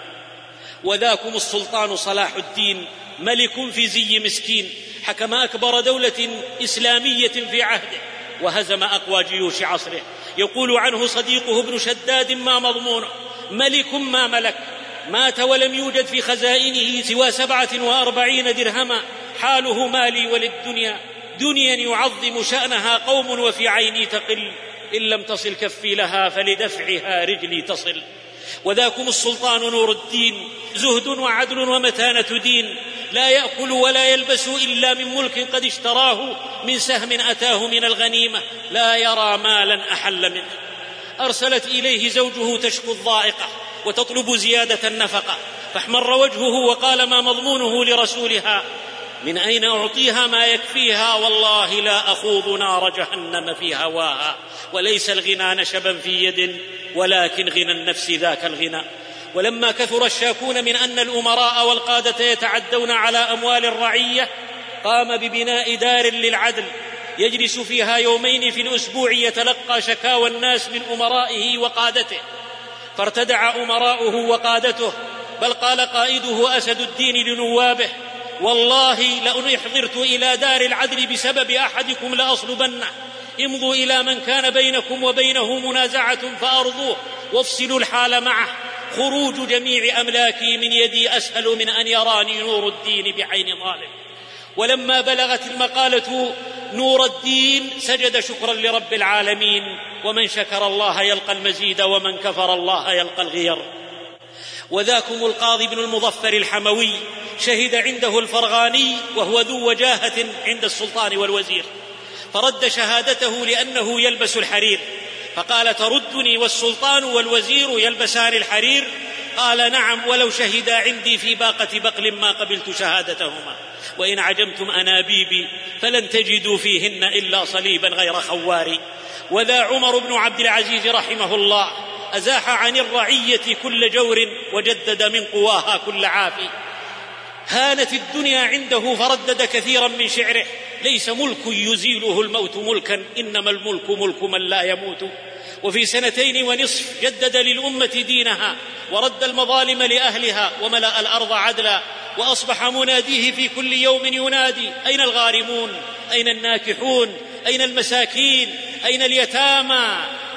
وذاكم السلطان صلاح الدين، ملك في زي مسكين، حكم أكبر دولة إسلامية في عهده، وهزم أقوى جيوش عصره. يقول عنه صديقه ابن شداد: ما مضمونه؟ ملك ما ملك. مات ولم يوجد في خزائنه سوى سبعة وأربعين درهما. حاله: مالي وللدنيا دنيا يعظم شأنها قوم وفي عيني تقل، إن لم تصل كفي لها فلدفعها رجلي تصل. وذاكم السلطان نور الدين، زهد وعدل ومتانة دين، لا يأكل ولا يلبس إلا من ملك قد اشتراه، من سهم أتاه من الغنيمة، لا يرى مالا أحل منه. أرسلت إليه زوجه تشكو الضائقة وتطلب زيادة النفقة، فاحمر وجهه وقال ما مضمونه لرسولها؟ من أين أعطيها ما يكفيها؟ والله لا أخوض نار جهنم في هواها. وليس الغنى نشبا في يد، ولكن غنى النفس ذاك الغنى. ولما كثر الشاكون من أن الأمراء والقادة يتعدون على أموال الرعية، قام ببناء دار للعدل يجلس فيها يومين في الأسبوع يتلقى شكاوى الناس من أمرائه وقادته. فارتدع أمراؤه وقادته، بل قال قائده أسد الدين لنوابه: والله لئن احضرت إلى دار العدل بسبب أحدكم لأصلبنه. امضوا إلى من كان بينكم وبينه منازعة فأرضوه، وافصلوا الحال معه. خروج جميع أملاكي من يدي أسهل من أن يراني نور الدين بعين ظالم. ولما بلغت المقالة نور الدين سجد شكرا لرب العالمين. ومن شكر الله يلقى المزيد، ومن كفر الله يلقى الغير. وذاكم القاضي بن المظفر الحموي، شهد عنده الفرغاني وهو ذو وجاهة عند السلطان والوزير، فرد شهادته لأنه يلبس الحرير، فقال: تردني والسلطان والوزير يلبسان الحرير؟ قال: نعم، ولو شهدا عندي في باقة بقل ما قبلت شهادتهما. وإن عجمتم أنابيبي فلن تجدوا فيهن إلا صليبا غير خوار. وذا عمر بن عبد العزيز رحمه الله أزاح عن الرعية كل جور، وجدد من قواها كل عافي. هانت الدنيا عنده فردد كثيرا من شعره: ليس ملك يزيله الموت ملكا، إنما الملك ملك من لا يموت. وفي سنتين ونصف جدد للأمة دينها، ورد المظالم لأهلها، وملأ الأرض عدلا. وأصبح مناديه في كل يوم ينادي: أين الغارمون؟ أين الناكحون؟ أين المساكين؟ أين اليتامى؟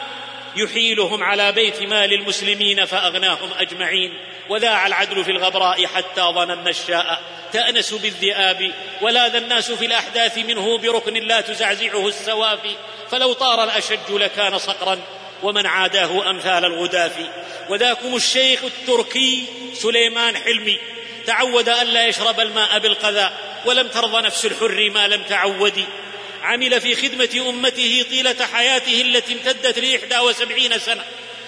يحيلهم على بيت مال المسلمين فأغناهم أجمعين. وذاع العدل في الغبراء حتى ظننا الشاء تأنس بالذئاب، ولاذ الناس في الأحداث منه بركن لا تزعزعه السوافي. فلو طار الأشج لكان صقرا، ومن عاداه أمثال الغداف. وذاكم الشيخ التركي سليمان حلمي، تعود ألا يشرب الماء بالقذى، ولم ترضى نفس الحر ما لم تعودي. عمل في خدمة أمته طيلة حياته التي امتدت لإحدى وسبعين سنة.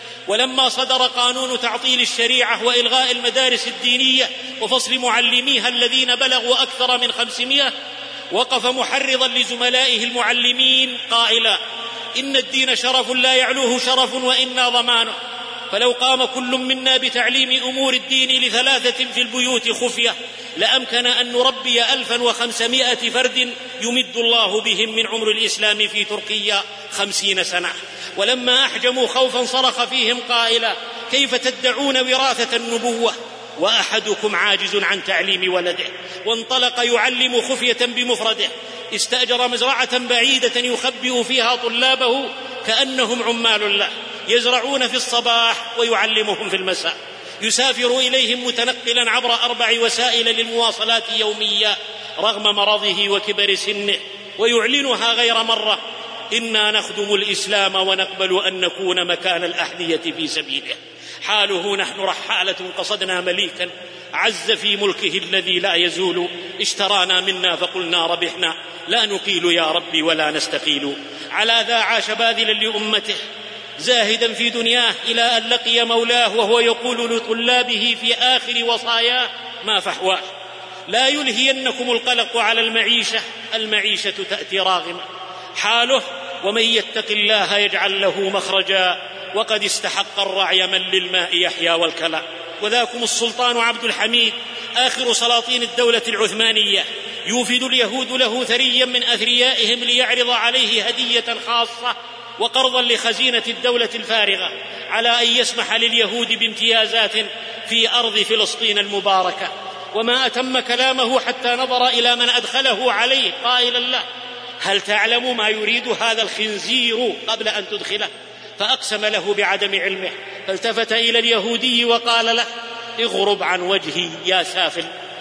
ولما صدر قانون تعطيل الشريعة وإلغاء المدارس الدينية وفصل معلميها الذين بلغوا أكثر من خمسمائة، وقف محرضا لزملائه المعلمين قائلا: إن الدين شرف لا يعلوه شرف، وإنا ضمانه. فلو قام كل منا بتعليم أمور الدين لثلاثة في البيوت خفية لأمكن أن نربي ألفا وخمسمائة فرد يمد الله بهم من عمر الإسلام في تركيا خمسين سنة. ولما أحجموا خوفا صرخ فيهم قائلا: كيف تدعون وراثة النبوة وأحدكم عاجز عن تعليم ولده؟ وانطلق يعلم خفية بمفرده. استأجر مزرعة بعيدة يخبئ فيها طلابه كأنهم عمال له، يزرعون في الصباح ويعلمهم في المساء. يسافر إليهم متنقلا عبر أربع وسائل للمواصلات يوميا رغم مرضه وكبر سنه، ويعلنها غير مرة: إنا نخدم الإسلام ونقبل أن نكون مكان الأحذية في سبيله. حاله: نحن رحالة قصدنا مليكا عز في ملكه الذي لا يزول، اشترانا منا فقلنا ربحنا، لا نقيل يا ربي ولا نستقيل. على ذا عاش باذلا لأمته زاهدا في دنياه إلى أن لقي مولاه، وهو يقول لطلابه في آخر وصاياه: ما فحواه، لا يلهينكم القلق على المعيشة، المعيشة تأتي راغمة. حاله: ومن يتق الله يجعل له مخرجا، وقد استحق الرعي من للماء يحيا والكلى. وذاكم السلطان عبد الحميد آخر سلاطين الدولة العثمانية، يوفد اليهود له ثريا من أثريائهم ليعرض عليه هدية خاصة وقرضا لخزينة الدولة الفارغة على أن يسمح لليهود بامتيازات في أرض فلسطين المباركة. وما أتم كلامه حتى نظر إلى من أدخله عليه قائلا له: هل تعلم ما يريد هذا الخنزير قبل أن تدخله؟ فأقسم له بعدم علمه، فالتفت إلى اليهودي وقال له: اغرب عن وجهي يا سافل،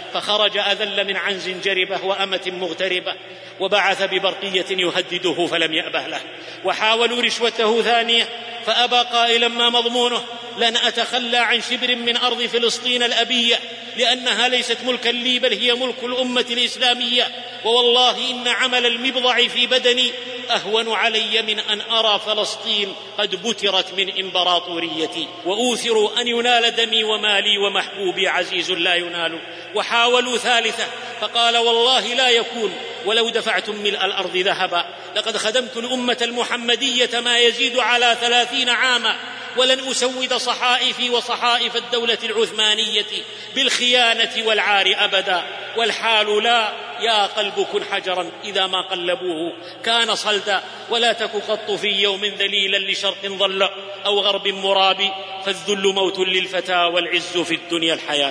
فخرج أذل من عنز جربة وأمة مغتربة، وبعث ببرقية يهدده فلم يأبه له، وحاولوا رشوته ثانية فأبى قائلا ما مضمونه؟ لن أتخلى عن شبر من أرض فلسطين الأبية، لأنها ليست ملكا لي بل هي ملك الأمة الإسلامية، ووالله إن عمل المبضع في بدني أهون علي من أن أرى فلسطين قد بترت من إمبراطوريتي، وأوثر أن ينال دمي ومالي ومحبوبي عزيز لا ينال. وحاولوا ثالثة فقال والله لا يكون ولو دفعتم ملء الأرض ذهبا، لقد خدمت الأمة المحمدية ما يزيد على ثلاثين عاما، ولن أسود صحائفي وصحائف الدولة العثمانية بالخيانة والعار أبدا. والحال لا، يا قلب كن حجرا إذا ما قلبوه كان صلدا، ولا تك قط في يوم ذليلا لشرق ضل أو غرب مرابي، فالذل موت للفتى والعز في الدنيا الحياة.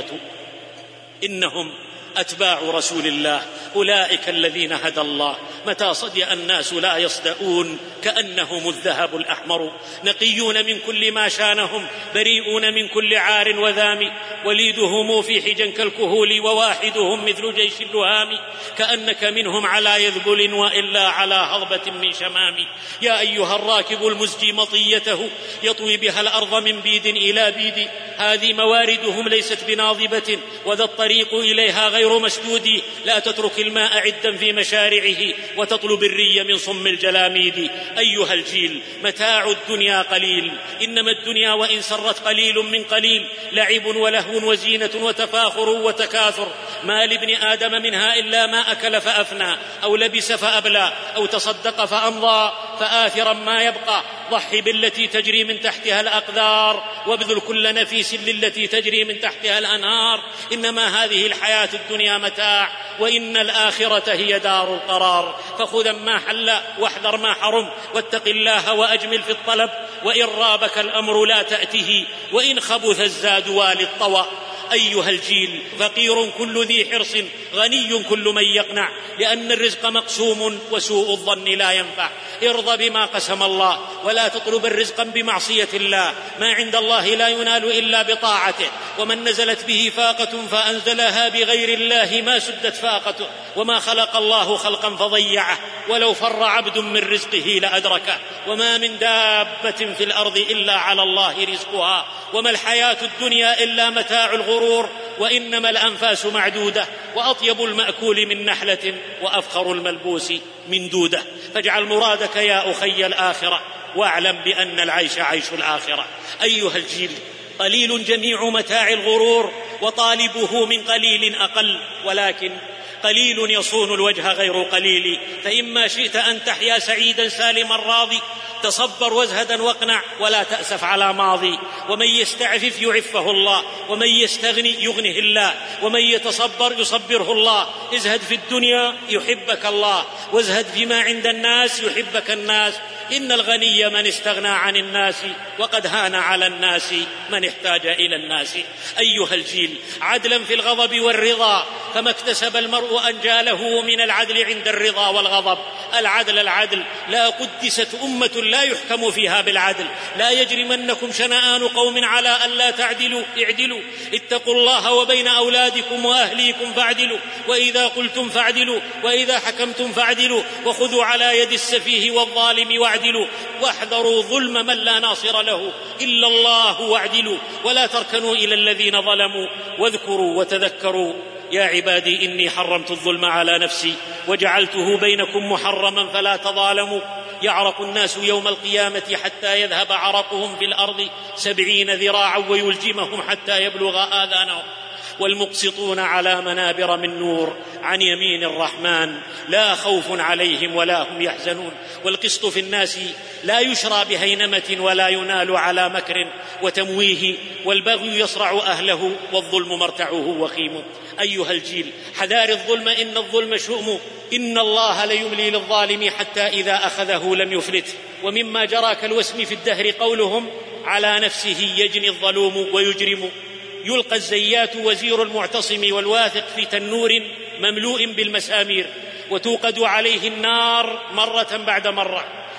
إنهم أتباع رسول الله، أولئك الذين هدى الله، متى صدأ الناس لا يصدؤون كأنهم الذهب الأحمر، نقيون من كل ما شانهم، بريئون من كل عار وذام، وليدهم في حجا كالكهول، وواحدهم مثل جيش اللهام، كأنك منهم على يذبل وإلا على هضبة من شمام. يا أيها الراكب المزجي مطيته يطوي بها الأرض من بيد إلى بيد، هذه مواردهم ليست بناضبة، وذا الطريق إليها غير مسدود، لا تترك الماء عدا في مشارعه وتطلب الري من صم الجلاميد. أيها الجيل متاع الدنيا قليل، إنما الدنيا وإن سرت قليل من قليل، لعب ولهو وزينة وتفاخر وتكاثر، ما لابن آدم منها إلا ما أكل فأفنى، أو لبس فأبلى، أو تصدق فأمضى، فآثرا ما يبقى. ضحي بالتي تجري من تحتها الأقدار، وابذل كل نفيس للتي تجري من تحتها الأنهار، إنما هذه الحياة الدنيا متاع، وإن الآخرة هي دار القرار. فخذ ما حل واحذر ما حرم، واتق الله وأجمل في الطلب، وإن رابك الأمر لا تأته، وإن خبث الزاد والي الطوى. أيها الجيل فقير كل ذي حرص، غني كل من يقنع، لأن الرزق مقسوم وسوء الظن لا ينفع. ارضى بما قسم الله، ولا تطلب الرزق بمعصية الله، ما عند الله لا ينال إلا بطاعته، ومن نزلت به فاقة فأنزلها بغير الله ما سدت فاقته، وما خلق الله خلقا فضيعه، ولو فر عبد من رزقه لأدركه، وما من دابة في الأرض إلا على الله رزقها، وما الحياة الدنيا إلا متاع الغرور، وإنما الأنفاس معدودة، وأطيب المأكول من نحلة، وأفخر الملبوس من دودة. فاجعل مرادك يا أخي الآخرة، واعلم بأن العيش عيش الآخرة. أيها الجيل قليل جميع متاع الغرور، وطالبه من قليل أقل، ولكن قليل يصون الوجه غير قليل. فإما شئت أن تحيا سعيدا سالما راضي، تصبر وازهدا واقنع، ولا تأسف على ماضي. ومن يستعفف يعفه الله، ومن يستغني يغنه الله، ومن يتصبر يصبره الله. ازهد في الدنيا يحبك الله، وازهد فيما عند الناس يحبك الناس. إن الغني من استغنى عن الناس، وقد هان على الناس من احتاج إلى الناس. أيها الجيل عدلا في الغضب والرضا، فما اكتسب المرء أنجاله من العدل عند الرضا والغضب. العدل العدل، لا قدست أمة لا يحكم فيها بالعدل. لا يجرمنكم شنآن قوم على ألا تعدلوا، اعدلوا، اتقوا الله وبين أولادكم وأهليكم فاعدلوا، وإذا قلتم فاعدلوا، وإذا حكمتم فاعدلوا، وخذوا على يد السفيه والظالم واعدلوا، واحذروا ظلم من لا ناصر له إلا الله واعدلوا، ولا تركنوا إلى الذين ظلموا، واذكروا وتذكروا يا عبادي إني حرمت الظلم على نفسي وجعلته بينكم محرما فلا تظالموا. يعرق الناس يوم القيامة حتى يذهب عرقهم في الأرض سبعين ذراعا ويلجمهم حتى يبلغ آذانهم، والمقسطون على منابر من نور عن يمين الرحمن لا خوف عليهم ولا هم يحزنون. والقسط في الناس لا يشرى بهينمة ولا ينال على مكر وتمويه، والبغي يصرع أهله والظلم مرتعه وخيم. أيها الجيل حذار الظلم، إن الظلم شؤم، إن الله ليملي للظالم حتى إذا أخذه لم يفلته. ومما جرى كالوسم في الدهر قولهم على نفسه يجني الظلوم ويجرم. يلقى الزيات وزير المعتصم والواثق في تنور مملوء بالمسامير، وتوقد عليه النار مرة بعد مرة،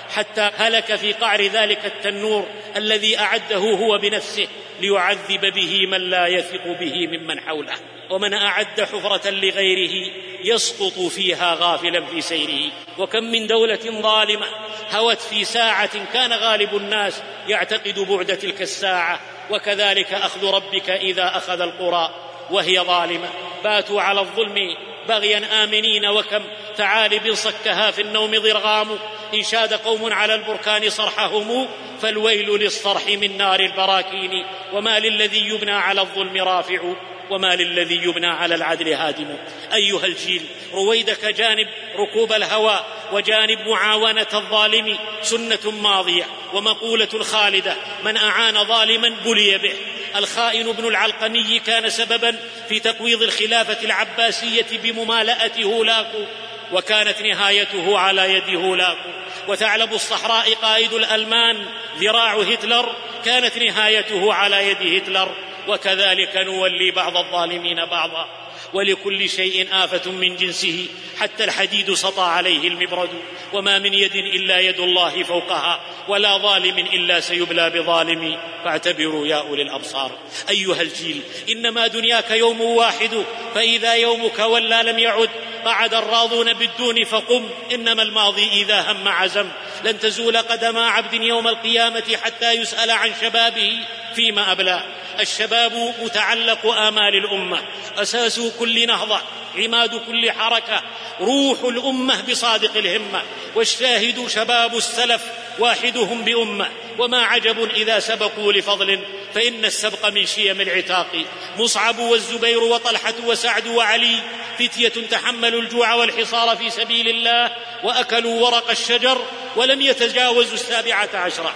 حتى هلك في قعر ذلك التنور الذي أعده هو بنفسه ليعذب به من لا يثق به ممن حوله. ومن أعد حفرة لغيره يسقط فيها غافلا في سيره. وكم من دولة ظالمة هوت في ساعة كان غالب الناس يعتقد بعد تلك الساعة، وكذلك أخذ ربك إذا أخذ القرى وهي ظالمة. باتوا على الظلم بغيا آمنين، وكم ثعالب صكها في النوم ضرغام. إن شاد قوم على البركان صرحهم فالويل للصرح من نار البراكين. وما للذي يبنى على الظلم رافع وما للذي يبنى على العدل هادم. أيها الجيل، رويدك جانب ركوب الهوى وجانب معاونة الظالم سنة ماضية ومقولة خالدة: من أعان ظالما بلي به. الخائن ابن العلقمي كان سببا في تقويض الخلافة العباسية بممالأة هولاكو، وكانت نهايته على يد هولاكو. وثعلب الصحراء قائد الألمان ذراع هتلر كانت نهايته على يد هتلر، وكذلك نولي بعض الظالمين بعضا. ولكل شيء آفة من جنسه، حتى الحديد سطى عليه المبرد. وما من يد إلا يد الله فوقها، ولا ظالم إلا سيبلى بظالم. فاعتبروا يا أولي الأبصار. أيها الجيل، إنما دنياك يوم واحد، فإذا يومك ولى لم يعد. قعد الراضون بالدون فقم، إنما الماضي إذا هم عزم. لن تزول قدم عبد يوم القيامة حتى يسأل عن شبابه فيما أبلى. الشباب متعلق آمال الأمة، أساس كل نهضة، عماد كل حركة، روح الأمة بصادق الهمة. والشاهد شباب السلف واحدهم بأمة. وما عجب إذا سبقوا لفضل، فإن السبق من شيم العتاق. مصعب والزبير وطلحة وسعد وعلي فتية تحملوا الجوع والحصار في سبيل الله، وأكلوا ورق الشجر ولم يتجاوزوا السابعة عشرة.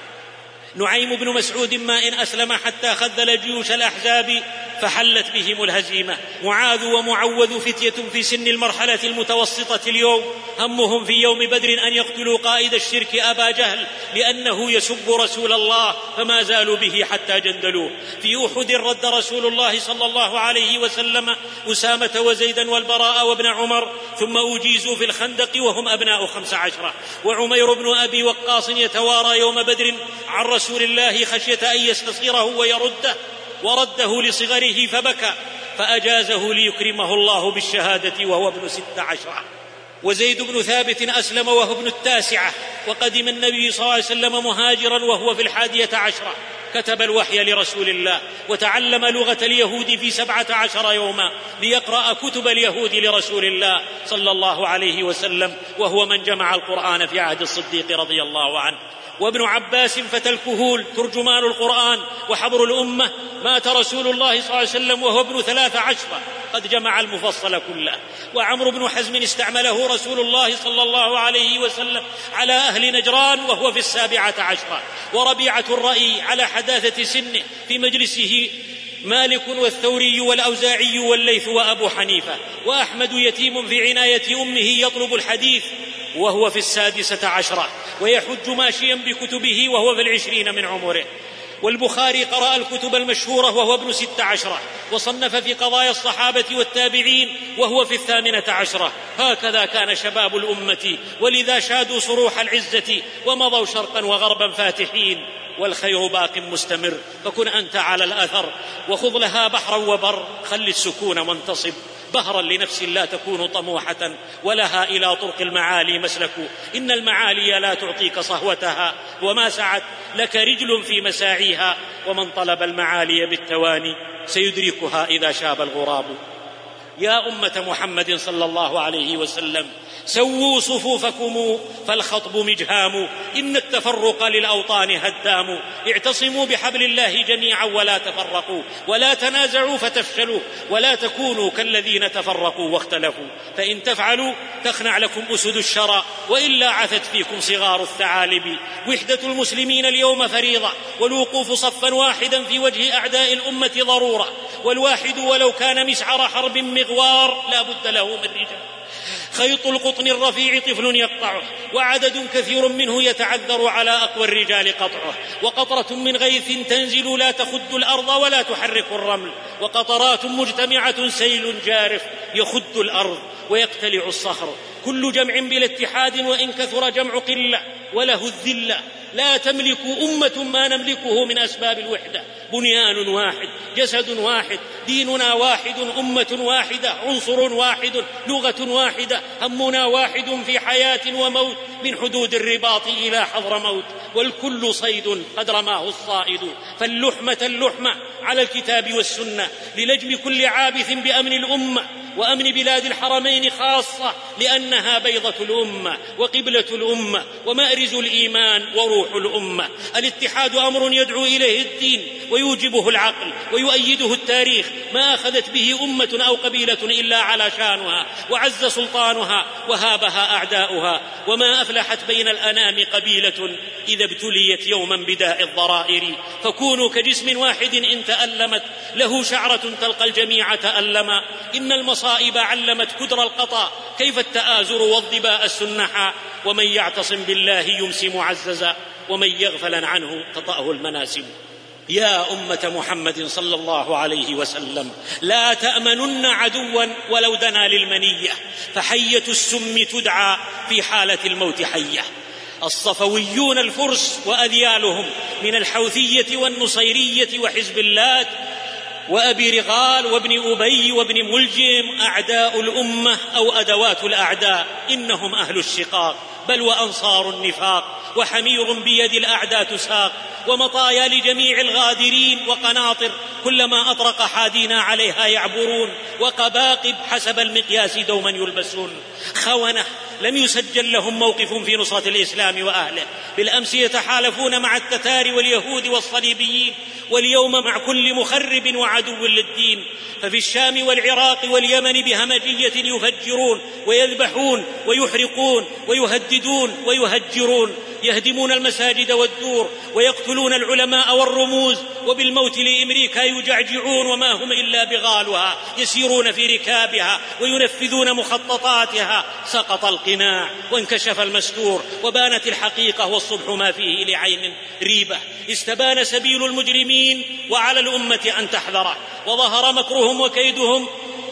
نعيم بن مسعود ما إن أسلم حتى خذل جيوش الأحزاب فحلت بهم الهزيمة. معاذ ومعوذ فتية في سن المرحلة المتوسطة اليوم، همهم في يوم بدر أن يقتلوا قائد الشرك أبا جهل لأنه يسب رسول الله، فما زالوا به حتى جندلوه. في أحد رد رسول الله صلى الله عليه وسلم أسامة وزيدا والبراء وابن عمر، ثم أجيزوا في الخندق وهم أبناء خمس عشرة. وعمير بن أبي وقاص يتوارى يوم بدر عن رسول الله خشية أن يستصغره ويرده، ورده لصغره فبكى، فأجازه ليكرمه الله بالشهادة وهو ابن ست عشرة. وزيد بن ثابت أسلم وهو ابن التاسعة، وقدم النبي صلى الله عليه وسلم مهاجرا وهو في الحادية عشرة. كتب الوحي لرسول الله وتعلم لغة اليهود في سبعة عشر يوما ليقرأ كتب اليهود لرسول الله صلى الله عليه وسلم، وهو من جمع القرآن في عهد الصديق رضي الله عنه. وابن عباس فتى الكهول ترجمان القرآن وحبر الأمة، مات رسول الله صلى الله عليه وسلم وهو ابن ثلاث عشرة قد جمع المفصل كله. وعمرو بن حزم استعمله رسول الله صلى الله عليه وسلم على أهل نجران وهو في السابعة عشرة. وربيعة الرأي على حداثة سنه في مجلسه مالك والثوري والأوزاعي والليث وأبو حنيفة. وأحمد يتيم في عناية أمه يطلب الحديث وهو في السادسة عشرة، ويحج ماشيا بكتبه وهو في العشرين من عمره. والبخاري قرأ الكتب المشهورة وهو ابن ست عشرة، وصنف في قضايا الصحابة والتابعين وهو في الثامنة عشرة. هكذا كان شباب الأمة، ولذا شادوا صروح العزة ومضوا شرقا وغربا فاتحين. والخير باق مستمر، فكن أنت على الأثر وخذ لها بحرا وبر. خل السكون منتصب بهرا لنفس لا تكون طموحة، ولها إلى طرق المعالي مسلك. إن المعالي لا تعطيك صهوتها، وما سعت لك رجل في مساعيها. ومن طلب المعالي بالتواني سيدركها إذا شاب الغراب. يا أمة محمد صلى الله عليه وسلم، سووا صفوفكم فالخطب مجهام. إن التفرق للأوطان هدام. اعتصموا بحبل الله جميعا ولا تفرقوا، ولا تنازعوا فتفشلوا، ولا تكونوا كالذين تفرقوا واختلفوا. فإن تفعلوا تخنع لكم أسد الشرى، وإلا عثت فيكم صغار الثعالب. وحدة المسلمين اليوم فريضة، والوقوف صفا واحدا في وجه أعداء الأمة ضرورة. والواحد ولو كان مسعر حرب مغوار لا بد له من رجال. خيط القطن الرفيع طفل يقطعه، وعدد كثير منه يتعذر على أقوى الرجال قطعه، وقطرة من غيث تنزل لا تخد الأرض ولا تحرك الرمل، وقطرات مجتمعة سيل جارف يخد الأرض ويقتلع الصخر، كل جمع بلا اتحاد وإن كثر جمع قلة وله الذلة. لا تملك أمة ما نملكه من أسباب الوحدة، بنيان واحد، جسد واحد، ديننا واحد، أمة واحدة، عنصر واحد، لغة واحدة، همنا واحد في حياة وموت، من حدود الرباط إلى حضر موت، والكل صيد قد رماه الصائد. فاللحمة اللحمة على الكتاب والسنة للجم كل عابث بأمن الأمة وأمن بلاد الحرمين خاصة، لأنها بيضة الأمة وقبلة الأمة ومأرز الإيمان وروح الأمة. الاتحاد أمر يدعو إليه الدين ويوجبه العقل ويؤيده التاريخ، ما أخذت به أمة أو قبيلة إلا على شانها وعز سلطانها وهابها أعداؤها، وما أفلحت بين الأنام قبيلة إذا ابتليت يوما بداء الضرائر. فكونوا كجسم واحد إن تألمت له شعرة تلقى الجميع تألما، إن المصائب علمت كدر القطا كيف التآزر والضباء السنحا، ومن يعتصم بالله يمسي معززا ومن يغفل عنه تطأه المناسم. يا أمة محمد صلى الله عليه وسلم، لا تأمنن عدوا ولو دنا للمنية، فحية السم تدعى في حالة الموت حية. الصفويون الفرس وأذيالهم من الحوثية والنصيرية وحزب اللات وأبي رغال وابن أبي وابن ملجم أعداء الأمة أو أدوات الأعداء، إنهم أهل الشقاق بل وأنصار النفاق، وحمير بيد الأعداء تساق، ومطايا لجميع الغادرين، وقناطر كلما أطرق حادينا عليها يعبرون، وقباقب حسب المقياس دوما يلبسون. خونة لم يسجل لهم موقف في نصرة الإسلام وأهله، بالأمس يتحالفون مع التتار واليهود والصليبيين، واليوم مع كل مخرب وعدو للدين. ففي الشام والعراق واليمن بهمجية يفجرون ويذبحون ويحرقون ويهددون ويهجرون، يهدمون المساجد والدور ويقتلون العلماء والرموز، وبالموت لأمريكا يجعجعون وما هم إلا بغالها، يسيرون في ركابها وينفذون مخططاتها. سقط القناع وانكشف المستور وبانت الحقيقة والصبح ما فيه لعين ريبة. استبان سبيل المجرمين وعلى الأمة أن تحذره، وظهر مكرهم وكيدهم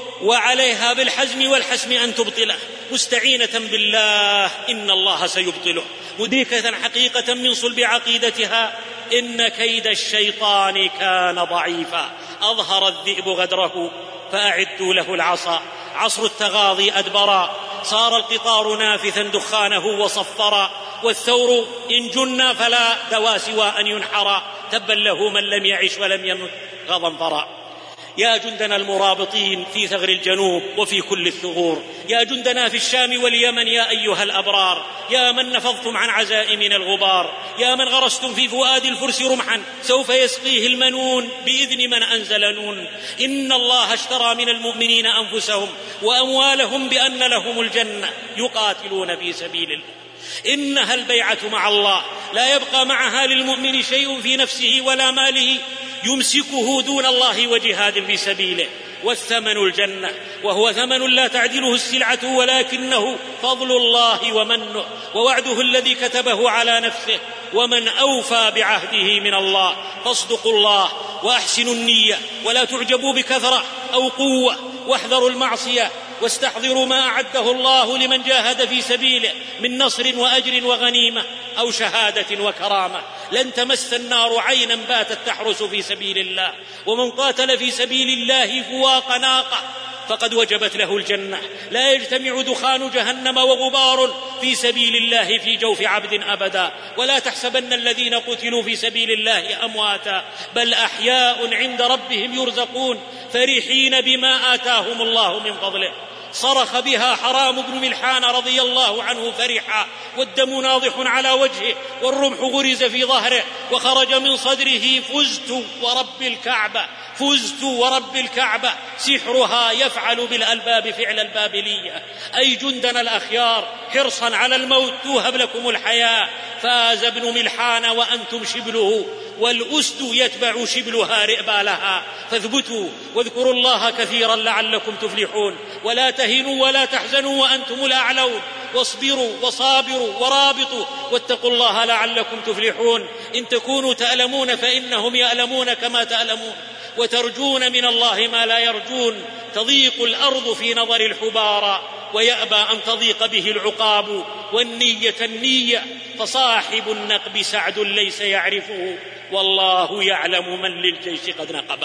وعليها بالحزم والحسم أن تبطله، مستعينة بالله إن الله سيبطله، مدركة حقيقة من صلب عقيدتها إن كيد الشيطان كان ضعيفا. أظهر الذئب غدره فأعدوا له العصا، عصر التغاضي أدبرا، صار القطار نافثا دخانه وصفرا، والثور إن جن فلا دوا سوى أن ينحرا، تبا له من لم يعش ولم يمت غضنفرا. يا جندنا المرابطين في ثغر الجنوب وفي كل الثغور، يا جندنا في الشام واليمن يا أيها الأبرار، يا من نفضتم عن عزائمنا الغبار، يا من غرستم في فؤاد الفرس رمحا سوف يسقيه المنون بإذن من أنزل نون. إن الله اشترى من المؤمنين أنفسهم وأموالهم بأن لهم الجنة يقاتلون في سبيل الله. إنها البيعة مع الله، لا يبقى معها للمؤمن شيء في نفسه ولا ماله يمسكه دون الله وجهاد في سبيله، والثمن الجنة، وهو ثمن لا تعدله السلعة ولكنه فضل الله ومنه ووعده الذي كتبه على نفسه. ومن أوفى بعهده من الله فاصدقوا الله وأحسنوا النية، ولا تعجبوا بكثرة أو قوة، واحذروا المعصية، واستحضروا ما أعده الله لمن جاهد في سبيله من نصر وأجر وغنيمة أو شهادة وكرامة. لن تمس النار عينا باتت تحرس في سبيل الله، ومن قاتل في سبيل الله فواق ناقة فقد وجبت له الجنة. لا يجتمع دخان جهنم وغبار في سبيل الله في جوف عبد أبدا. ولا تحسبن الذين قتلوا في سبيل الله أمواتا، بل أحياء عند ربهم يرزقون فرحين بما آتاهم الله من فضله. صرخ بها حرام بن ملحان رضي الله عنه فرحا، والدم ناضح على وجهه، والرمح غرز في ظهره، وخرج من صدره: فزت ورب الكعبة، فزت ورب الكعبة، سحرها يفعل بالألباب فعل البابلية. أي جندنا الأخيار، حرصا على الموت توهب لكم الحياة. فاز ابن ملحان وأنتم شبله، والأسد يتبع شبلها رئبالها. فاثبتوا واذكروا الله كثيرا لعلكم تفلحون. ولا تهنوا ولا تحزنوا وأنتم الأعلون واصبروا وصابروا ورابطوا واتقوا الله لعلكم تفلحون. إن تكونوا تألمون فإنهم يألمون كما تألمون وترجون من الله ما لا يرجون. تضيق الأرض في نظر الحبارى ويأبى أن تضيق به العقاب، والنية النية، فصاحب النقب سعد ليس يعرفه والله يعلم من للجيش قد نقب.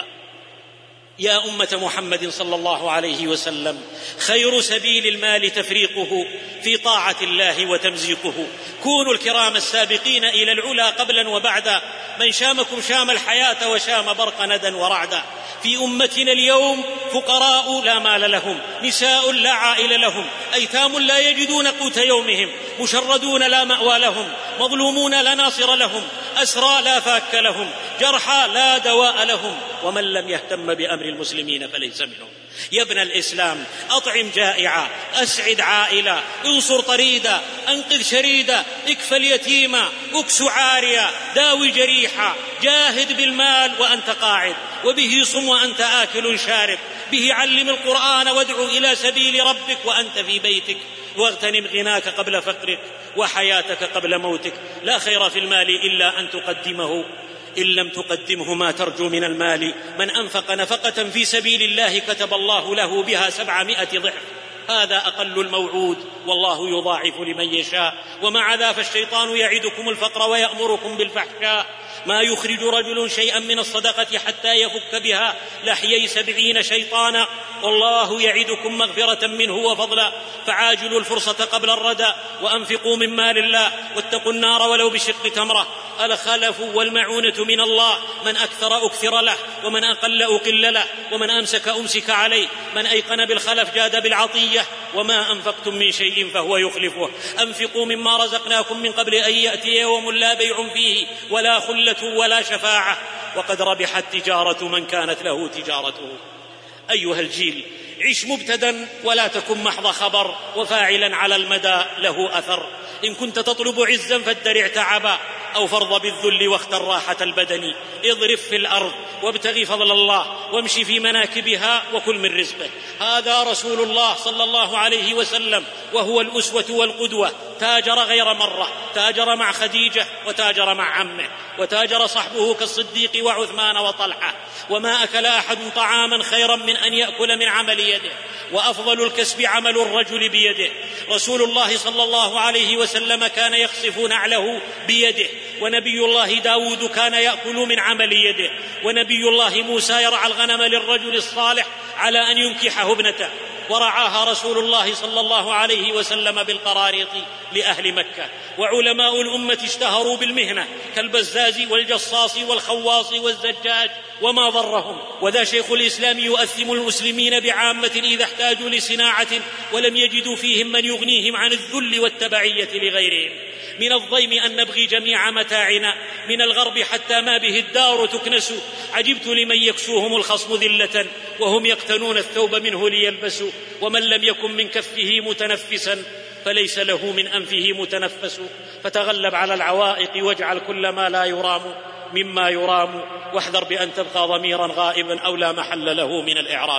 يا أمة محمد صلى الله عليه وسلم، خير سبيل المال تفريقه في طاعة الله وتمزيقه. كونوا الكرام السابقين إلى العلا قبلا وبعدا، من شامكم شام الحياة وشام برق ندا ورعدا. في أمتنا اليوم فقراء لا مال لهم، نساء لا عائل لهم، أيتام لا يجدون قوت يومهم، مشردون لا مأوى لهم، مظلومون لا ناصر لهم، أسرى لا فاك لهم، جرحى لا دواء لهم، ومن لم يهتم بأمر المسلمين فليس منهم. يا ابن الإسلام، أطعم جائعا، أسعد عائلا، انصر طريدا، أنقذ شريدا، اكفى اليتيما، اكس عاريا، داوي جريحا، جاهد بالمال وأنت قاعد، وبه صم وأنت آكل شارب، به علم القرآن وادعو إلى سبيل ربك وأنت في بيتك، واغتنم غناك قبل فقرك وحياتك قبل موتك. لا خير في المال إلا أن تقدمه، إن لم تقدمه ما ترجو من المال. من أنفق نفقة في سبيل الله كتب الله له بها سبعمائة ضعف، هذا أقل الموعود، والله يضاعف لمن يشاء. ومع ذا فالشيطان يعدكم الفقر ويأمركم بالفحشاء. ما يخرج رجل شيئا من الصدقة حتى يفك بها لحيي سبعين شيطانا، والله يعدكم مغفرة منه وفضلا. فعاجلوا الفرصة قبل الردى، وأنفقوا من مال الله، واتقوا النار ولو بشق تمرة. الخلف والمعونة من الله، من أكثر أكثر له، ومن أقل أقل له، ومن أمسك أمسك عليه. من أيقن بالخلف جاد بالعطية، وما أنفقتم من شيء فهو يخلفه. أنفقوا مما رزقناكم من قبل أن يأتي يوم لا بيع فيه ولا خلة ولا شفاعة، وقد ربحت تجارة من كانت له تجارته. أيها الجيل، عش مبتدا ولا تكن محض خبر، وفاعلا على المدى له أثر. إن كنت تطلب عزا فادرع تعبا، أو فرض بالذل واختر راحة البدن. اضرب في الأرض وابتغي فضل الله، وامشي في مناكبها وكل من رزقه. هذا رسول الله صلى الله عليه وسلم، وهو الأسوة والقدوة. تاجر غير مرة، تاجر مع خديجة، وتاجر مع عمه، وتاجر صحبه كالصديق وعثمان وطلحة. وما أكل أحد طعاما خيرا من أن يأكل من عمل يده، وأفضل الكسب عمل الرجل بيده. رسول الله صلى الله عليه وسلم كان يخصف نعله بيده، ونبي الله داود كان يأكل من عمل يده، ونبي الله موسى يرعى الغنم للرجل الصالح على أن ينكحه ابنته، ورعاها رسول الله صلى الله عليه وسلم بالقراريط لأهل مكة. وعلماء الأمة اشتهروا بالمهنة كالبزاز والجصاص والخواص والزجاج، وما ضرهم. وذا شيخ الإسلام يؤثم المسلمين بعامة إذا احتاجوا لصناعة ولم يجدوا فيهم من يغنيهم عن الذل والتبعية لغيرهم. من الضيم أن نبغي جميع متاعنا من الغرب حتى ما به الدار تكنس. عجبت لمن يكسوهم الخصم ذلة وهم يقتنون الثوب منه ليلبسوا. ومن لم يكن من كفه متنفسا فليس له من أنفه متنفس. فتغلب على العوائق واجعل كل ما لا يرام مما يرام، واحذر بأن تبقى ضميرا غائبا أو لا محل له من الإعراب.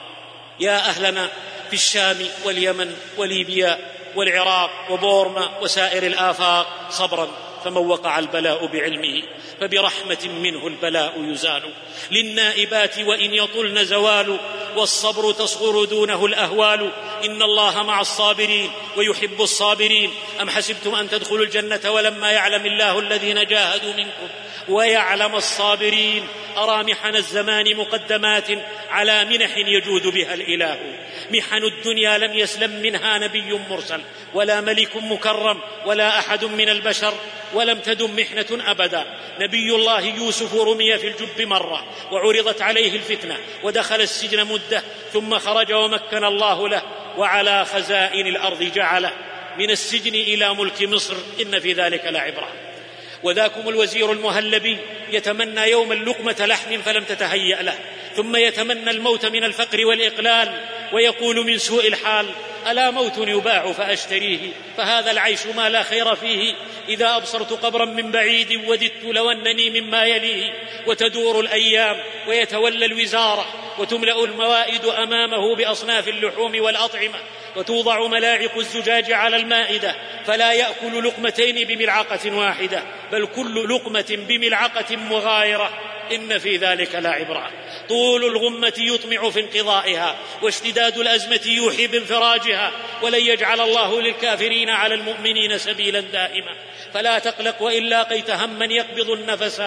يا أهلنا في الشام واليمن وليبيا والعراق وبورما وسائر الآفاق، صبرا فمن وقع البلاء بعلمه فبرحمة منه البلاء يزال. للنائبات وإن يطلن زوال، والصبر تصغر دونه الأهوال. إن الله مع الصابرين ويحب الصابرين. أم حسبتم أن تدخلوا الجنة ولما يعلم الله الذين جاهدوا منكم ويعلم الصابرين. أرى محن الزمان مقدمات على منح يجود بها الإله. محن الدنيا لم يسلم منها نبي مرسل ولا ملك مكرم ولا أحد من البشر، ولم تدم محنة أبدا. نبي الله يوسف رمي في الجب مرة وعرضت عليه الفتنة ودخل السجن مدة، ثم خرج ومكن الله له وعلى خزائن الأرض جعله. من السجن إلى ملك مصر إن في ذلك لعبرة. وذاكم الوزير المهلبي يتمنى يوم اللقمة لحم فلم تتهيأ له، ثم يتمنى الموت من الفقر والإقلال، ويقول من سوء الحال ألا موت يباع فأشتريه، فهذا العيش ما لا خير فيه. إذا أبصرت قبرا من بعيد وددت لو أنني مما يليه. وتدور الأيام ويتولى الوزارة وتملأ الموائد أمامه بأصناف اللحوم والأطعمة، وتوضع ملاعق الزجاج على المائدة، فلا يأكل لقمتين بملعقة واحدة، بل كل لقمة بملعقة مغايرة. إن في ذلك لعبرة. طول الغمة يطمع في انقضائها، واشتداد الأزمة يوحي بانفراجها، ولن يجعل الله للكافرين على المؤمنين سبيلا دائما. فلا تقلق، وإن لاقيت هما يقبض النفس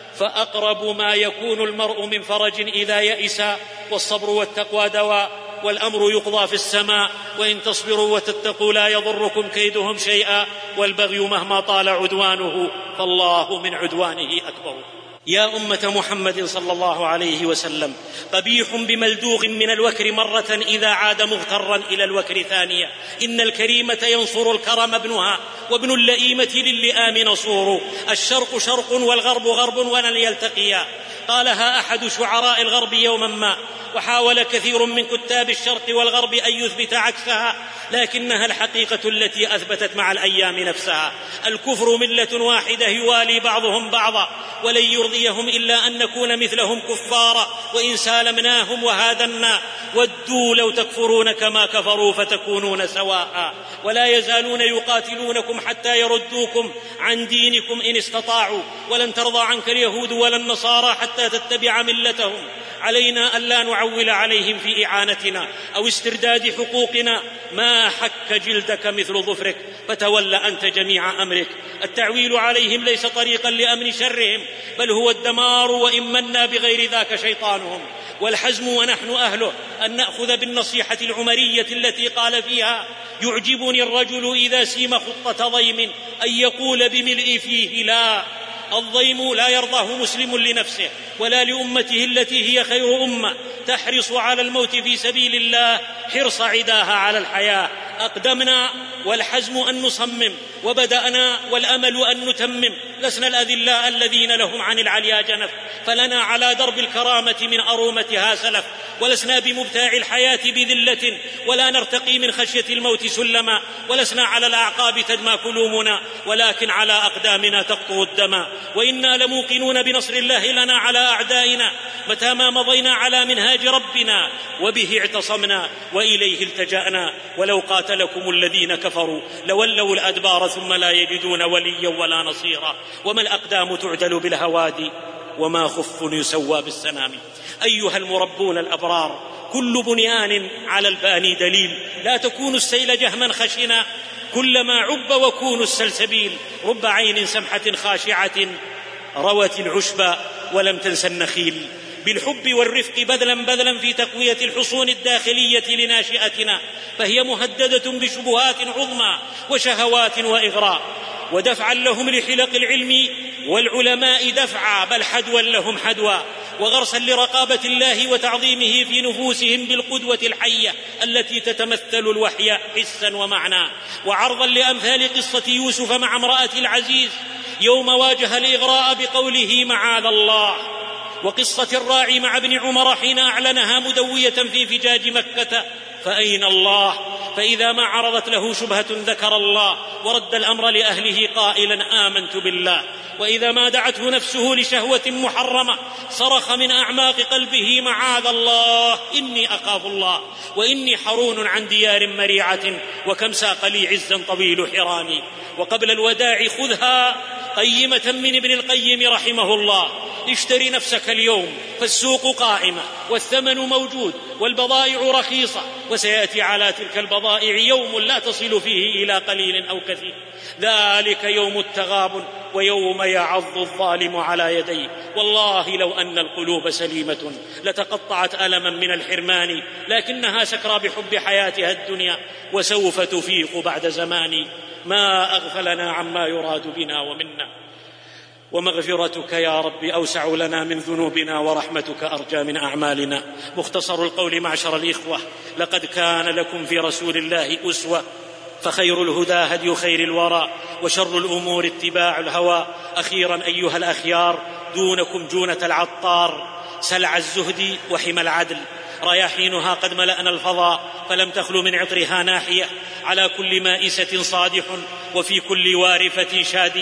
فأقرب ما يكون المرء من فرج إذا يئس. والصبر والتقوى دواء، والأمر يقضى في السماء، وإن تصبروا وتتقوا لا يضركم كيدهم شيئا. والبغي مهما طال عدوانه فالله من عدوانه أكبر. يا أمة محمد صلى الله عليه وسلم، قبيح بملدوغ من الوكر مرة إذا عاد مغترا إلى الوكر ثانية. إن الكريمة ينصر الكرم ابنها، وابن اللئيمة للئام نصور. الشرق شرق والغرب غرب ولن يلتقيا. قالها أحد شعراء الغرب يوما ما، وحاول كثير من كتاب الشرق والغرب أن يثبت عكسها، لكنها الحقيقة التي أثبتت مع الأيام نفسها. الكفر ملة واحدة يوالي بعضهم بعضا، ولن يرضيهم إلا أن نكون مثلهم كفارا، وإن سالمناهم وهادنا ودوا لو تكفرون كما كفروا فتكونون سواء. ولا يزالون يقاتلونكم حتى يردوكم عن دينكم إن استطاعوا، ولن ترضى عنك اليهود ولا النصارى حتى تتبع ملتهم. علينا ألا نعول عليهم في إعانتنا أو استرداد حقوقنا. ما حك جلدك مثل ظفرك، فتول أنت جميع أمرك. التعويل عليهم ليس طريقا لأمن شرهم، بل هو الدمار، وإن منا بغير ذاك شيطانهم. والحزم ونحن أهله أن نأخذ بالنصيحة العمرية التي قال فيها: يعجبني الرجل إذا سيم خطة ضيم أن يقول بملء فيه لا. الضيم لا يرضاه مسلم لنفسه ولا لأمته التي هي خير أمة، تحرص على الموت في سبيل الله حرص عداها على الحياة. أقدمنا والحزم أن نصمم، وبدأنا والأمل أن نتمم. لسنا الأذلاء الذين لهم عن العليا جنف، فلنا على درب الكرامة من أرومتها سلف. ولسنا بمبتاع الحياة بذلة، ولا نرتقي من خشية الموت سلما. ولسنا على الأعقاب تدمى كلومنا، ولكن على أقدامنا تقطر الدم. وإنا لموقنون بنصر الله لنا على أعدائنا، متى ما مضينا على منهاج ربنا وبه اعتصمنا وإليه التجأنا. ولو قاتلكم الذين كفروا لولوا الأدبار ثم لا يجدون وليا ولا نصيرا. وما الأقدام تعدل بالهوادي، وما خف يسوى بالسنام. أيها المربون الأبرار، كل بنيان على الباني دليل. لا تكونوا السيل جهما خشنا، كلما عب وكونوا السلسبيل. رب عين سمحة خاشعة روت العشب ولم تنس النخيل. بالحب والرفق بذلا بذلا في تقوية الحصون الداخلية لناشئتنا، فهي مهددة بشبهات عظمى وشهوات وإغراء. ودفعا لهم لحلق العلم والعلماء دفعا، بل حدوا لهم حدوا. وغرسا لرقابة الله وتعظيمه في نفوسهم بالقدوة الحية التي تتمثل الوحي حسا ومعنى. وعرضا لأمثال قصة يوسف مع امرأة العزيز يوم واجه الإغراء بقوله معاذ الله، وقصة الراعي مع ابن عمر حين أعلنها مدوية في فجاج مكة. فأين الله؟ فإذا ما عرضت له شبهة ذكر الله ورد الأمر لأهله قائلا آمنت بالله. وإذا ما دعته نفسه لشهوة محرمة صرخ من أعماق قلبه معاذ الله إني أخاف الله، وإني حرون عن ديار مريعة، وكم ساق لي عزا طويل حراني. وقبل الوداع خذها قيمة من ابن القيم رحمه الله: اشتري نفسك اليوم فالسوق قائمة والثمن موجود والبضائع رخيصة، وسيأتي على تلك البضائع يوم لا تصل فيه إلى قليل أو كثير. ذلك يوم التغابن ويوم يعض الظالم على يديه. والله لو أن القلوب سليمة لتقطعت ألما من الحرمان، لكنها سكرى بحب حياتها الدنيا وسوف تفيق بعد زمان. ما أغفلنا عما يراد بنا ومنا، ومغفرتك يا رب أوسع لنا من ذنوبنا، ورحمتك أرجى من أعمالنا. مختصر القول معشر الإخوة: لقد كان لكم في رسول الله أسوة، فخير الهدى هدي خير الورى، وشر الأمور اتباع الهوى. أخيرا أيها الأخيار، دونكم جونة العطار، سلع الزهد وحمى العدل. رياحينها قد ملأنا الفضاء، فلم تخلو من عطرها ناحية. على كل مائسة صادح، وفي كل وارفة شادية.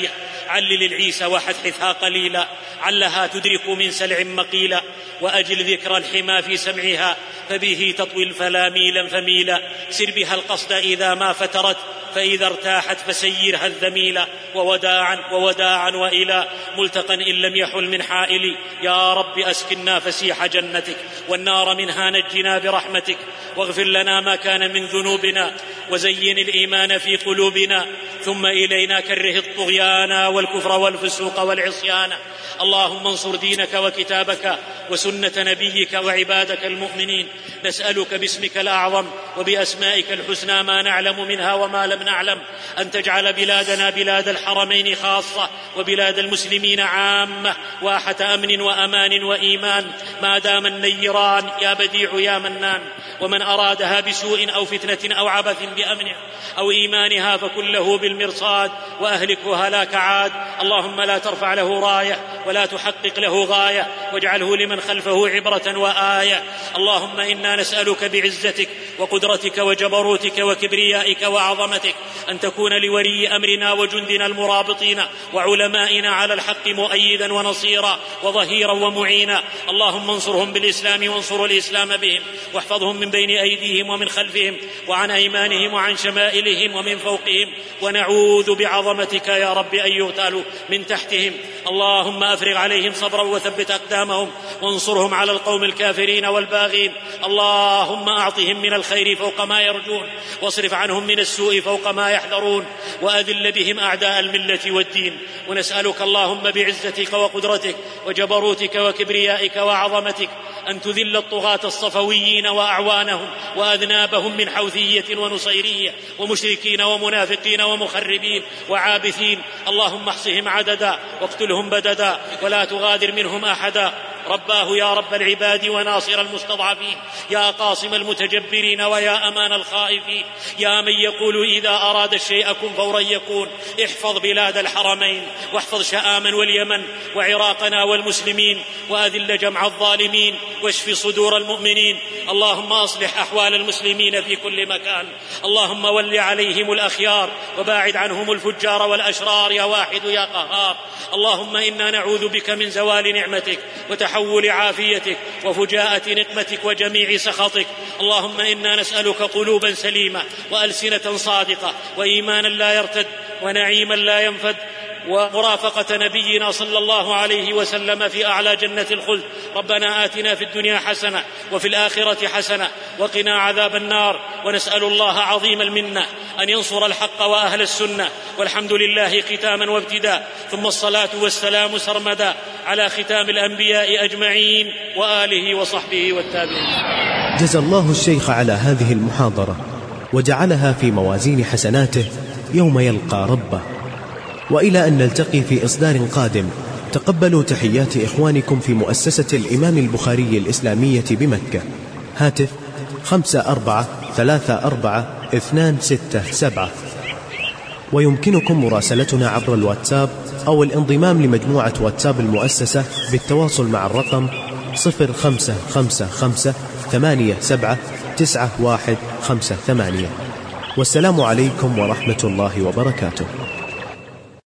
علل العيسى وحثحثها قليلا، علها تدرك من سلع مقيلا، وأجل ذكر الحمى في سمعها فبه تطوي الفلا ميلا فميلا، سر بها القصد إذا ما فترت، فإذا ارتاحت فسيرها الذميلا، ووداعا ووداعا وإلى ملتقى إن لم يحل من حائل، يا رب أسكننا فسيح جنتك، والنار منها نجنا برحمتك، واغفر لنا ما كان من ذنوبنا، وزين الإيمان في قلوبنا، ثم إلينا كره الطغيان والكفر والفسوق والعصيان. اللهم انصر دينك وكتابك وسنة نبيك وعبادك المؤمنين. نسألك باسمك الأعظم وبأسمائك الحسنى ما نعلم منها وما لم نعلم أن تجعل بلادنا بلاد الحرمين خاصة، وبلاد المسلمين عامة، واحة أمن وأمان وإيمان ما دام النيران يا بديع يا منان. ومن أرادها بسوء أو فتنة أو عبث بأمنها أو إيمانها فكن له بالمرصاد، وأهلكه هلاك عاد. اللهم لا ترفع له راية ولا تحقق له غاية، واجعله لمن خلفه عبرة وآية. اللهم إنا نسألك بعزتك وقدرتك وجبروتك وكبريائك وعظمتك أن تكون لولي أمرنا وجندنا المرابطين وعلمائنا على الحق مؤيدا ونصيرا وظهيرا ومعينا. اللهم انصرهم بالإسلام وانصر الإسلام بهم، واحفظهم من بين أيديهم ومن خلفهم وعن أيمانهم وعن شمائلهم ومن فوقهم، ونعوذ بعظمتك يا رب أن يغتالوا من تحتهم. اللهم أفرغ عليهم صبرا وثبت أقدامهم، وانصرهم على القوم الكافرين والباغين. اللهم أعطهم من الخير فوق ما يرجون، واصرف عنهم من السوء فوق ما يحذرون، وأذل بهم أعداء الملة والدين. ونسألك اللهم بعزتك وقدرتك وجبروتك وكبريائك وعظمتك أن تذل الطغاة الصفويين وأعوانهم وأذنابهم من حوثية ونصيرية ومشركين ومنافقين ومخربين وعابثين. اللهم احصهم عددا واقتلهم بددا ولا تغادر منهم أحدا. رباه يا رب العباد وناصر المستضعفين، يا قاصم المتجبرين ويا أمان الخائفين، يا من يقول إذا أراد الشيء كن فورا يكون. احفظ بلاد الحرمين، واحفظ شآما واليمن وعراقنا والمسلمين، وأذل جمع الظالمين، واشف صدور المؤمنين. اللهم أصلح أحوال المسلمين في كل مكان. اللهم ول عليهم الأخيار وباعد عنهم الفجار والأشرار يا واحد يا قهار. اللهم إنا نعوذ بك من زوال نعمتك وتحول عافيتك وفجاءة نقمتك وجميع سخطك. اللهم إنا نسألك قلوبا سليمة وألسنة صادقة وإيمانا لا يرتد ونعيما لا ينفد، ومرافقة نبينا صلى الله عليه وسلم في أعلى جنة الخلد. ربنا آتنا في الدنيا حسنة وفي الآخرة حسنة وقنا عذاب النار. ونسأل الله عظيم المنة أن ينصر الحق وأهل السنة، والحمد لله ختاما وابتداء، ثم الصلاة والسلام سرمدا على ختام الأنبياء أجمعين وآله وصحبه والتابعين. جزى الله الشيخ على هذه المحاضرة وجعلها في موازين حسناته يوم يلقى ربه. وإلى أن نلتقي في إصدار قادم، تقبلوا تحيات إخوانكم في مؤسسة الإمام البخاري الإسلامية بمكة. هاتف خمسة أربعة ثلاثة أربعة اثنان ستة سبعة. ويمكنكم مراسلتنا عبر الواتساب أو الانضمام لمجموعة واتساب المؤسسة بالتواصل مع الرقم صفر خمسة خمسة خمسة ثمانية سبعة تسعة واحد خمسة ثمانية. والسلام عليكم ورحمة الله وبركاته.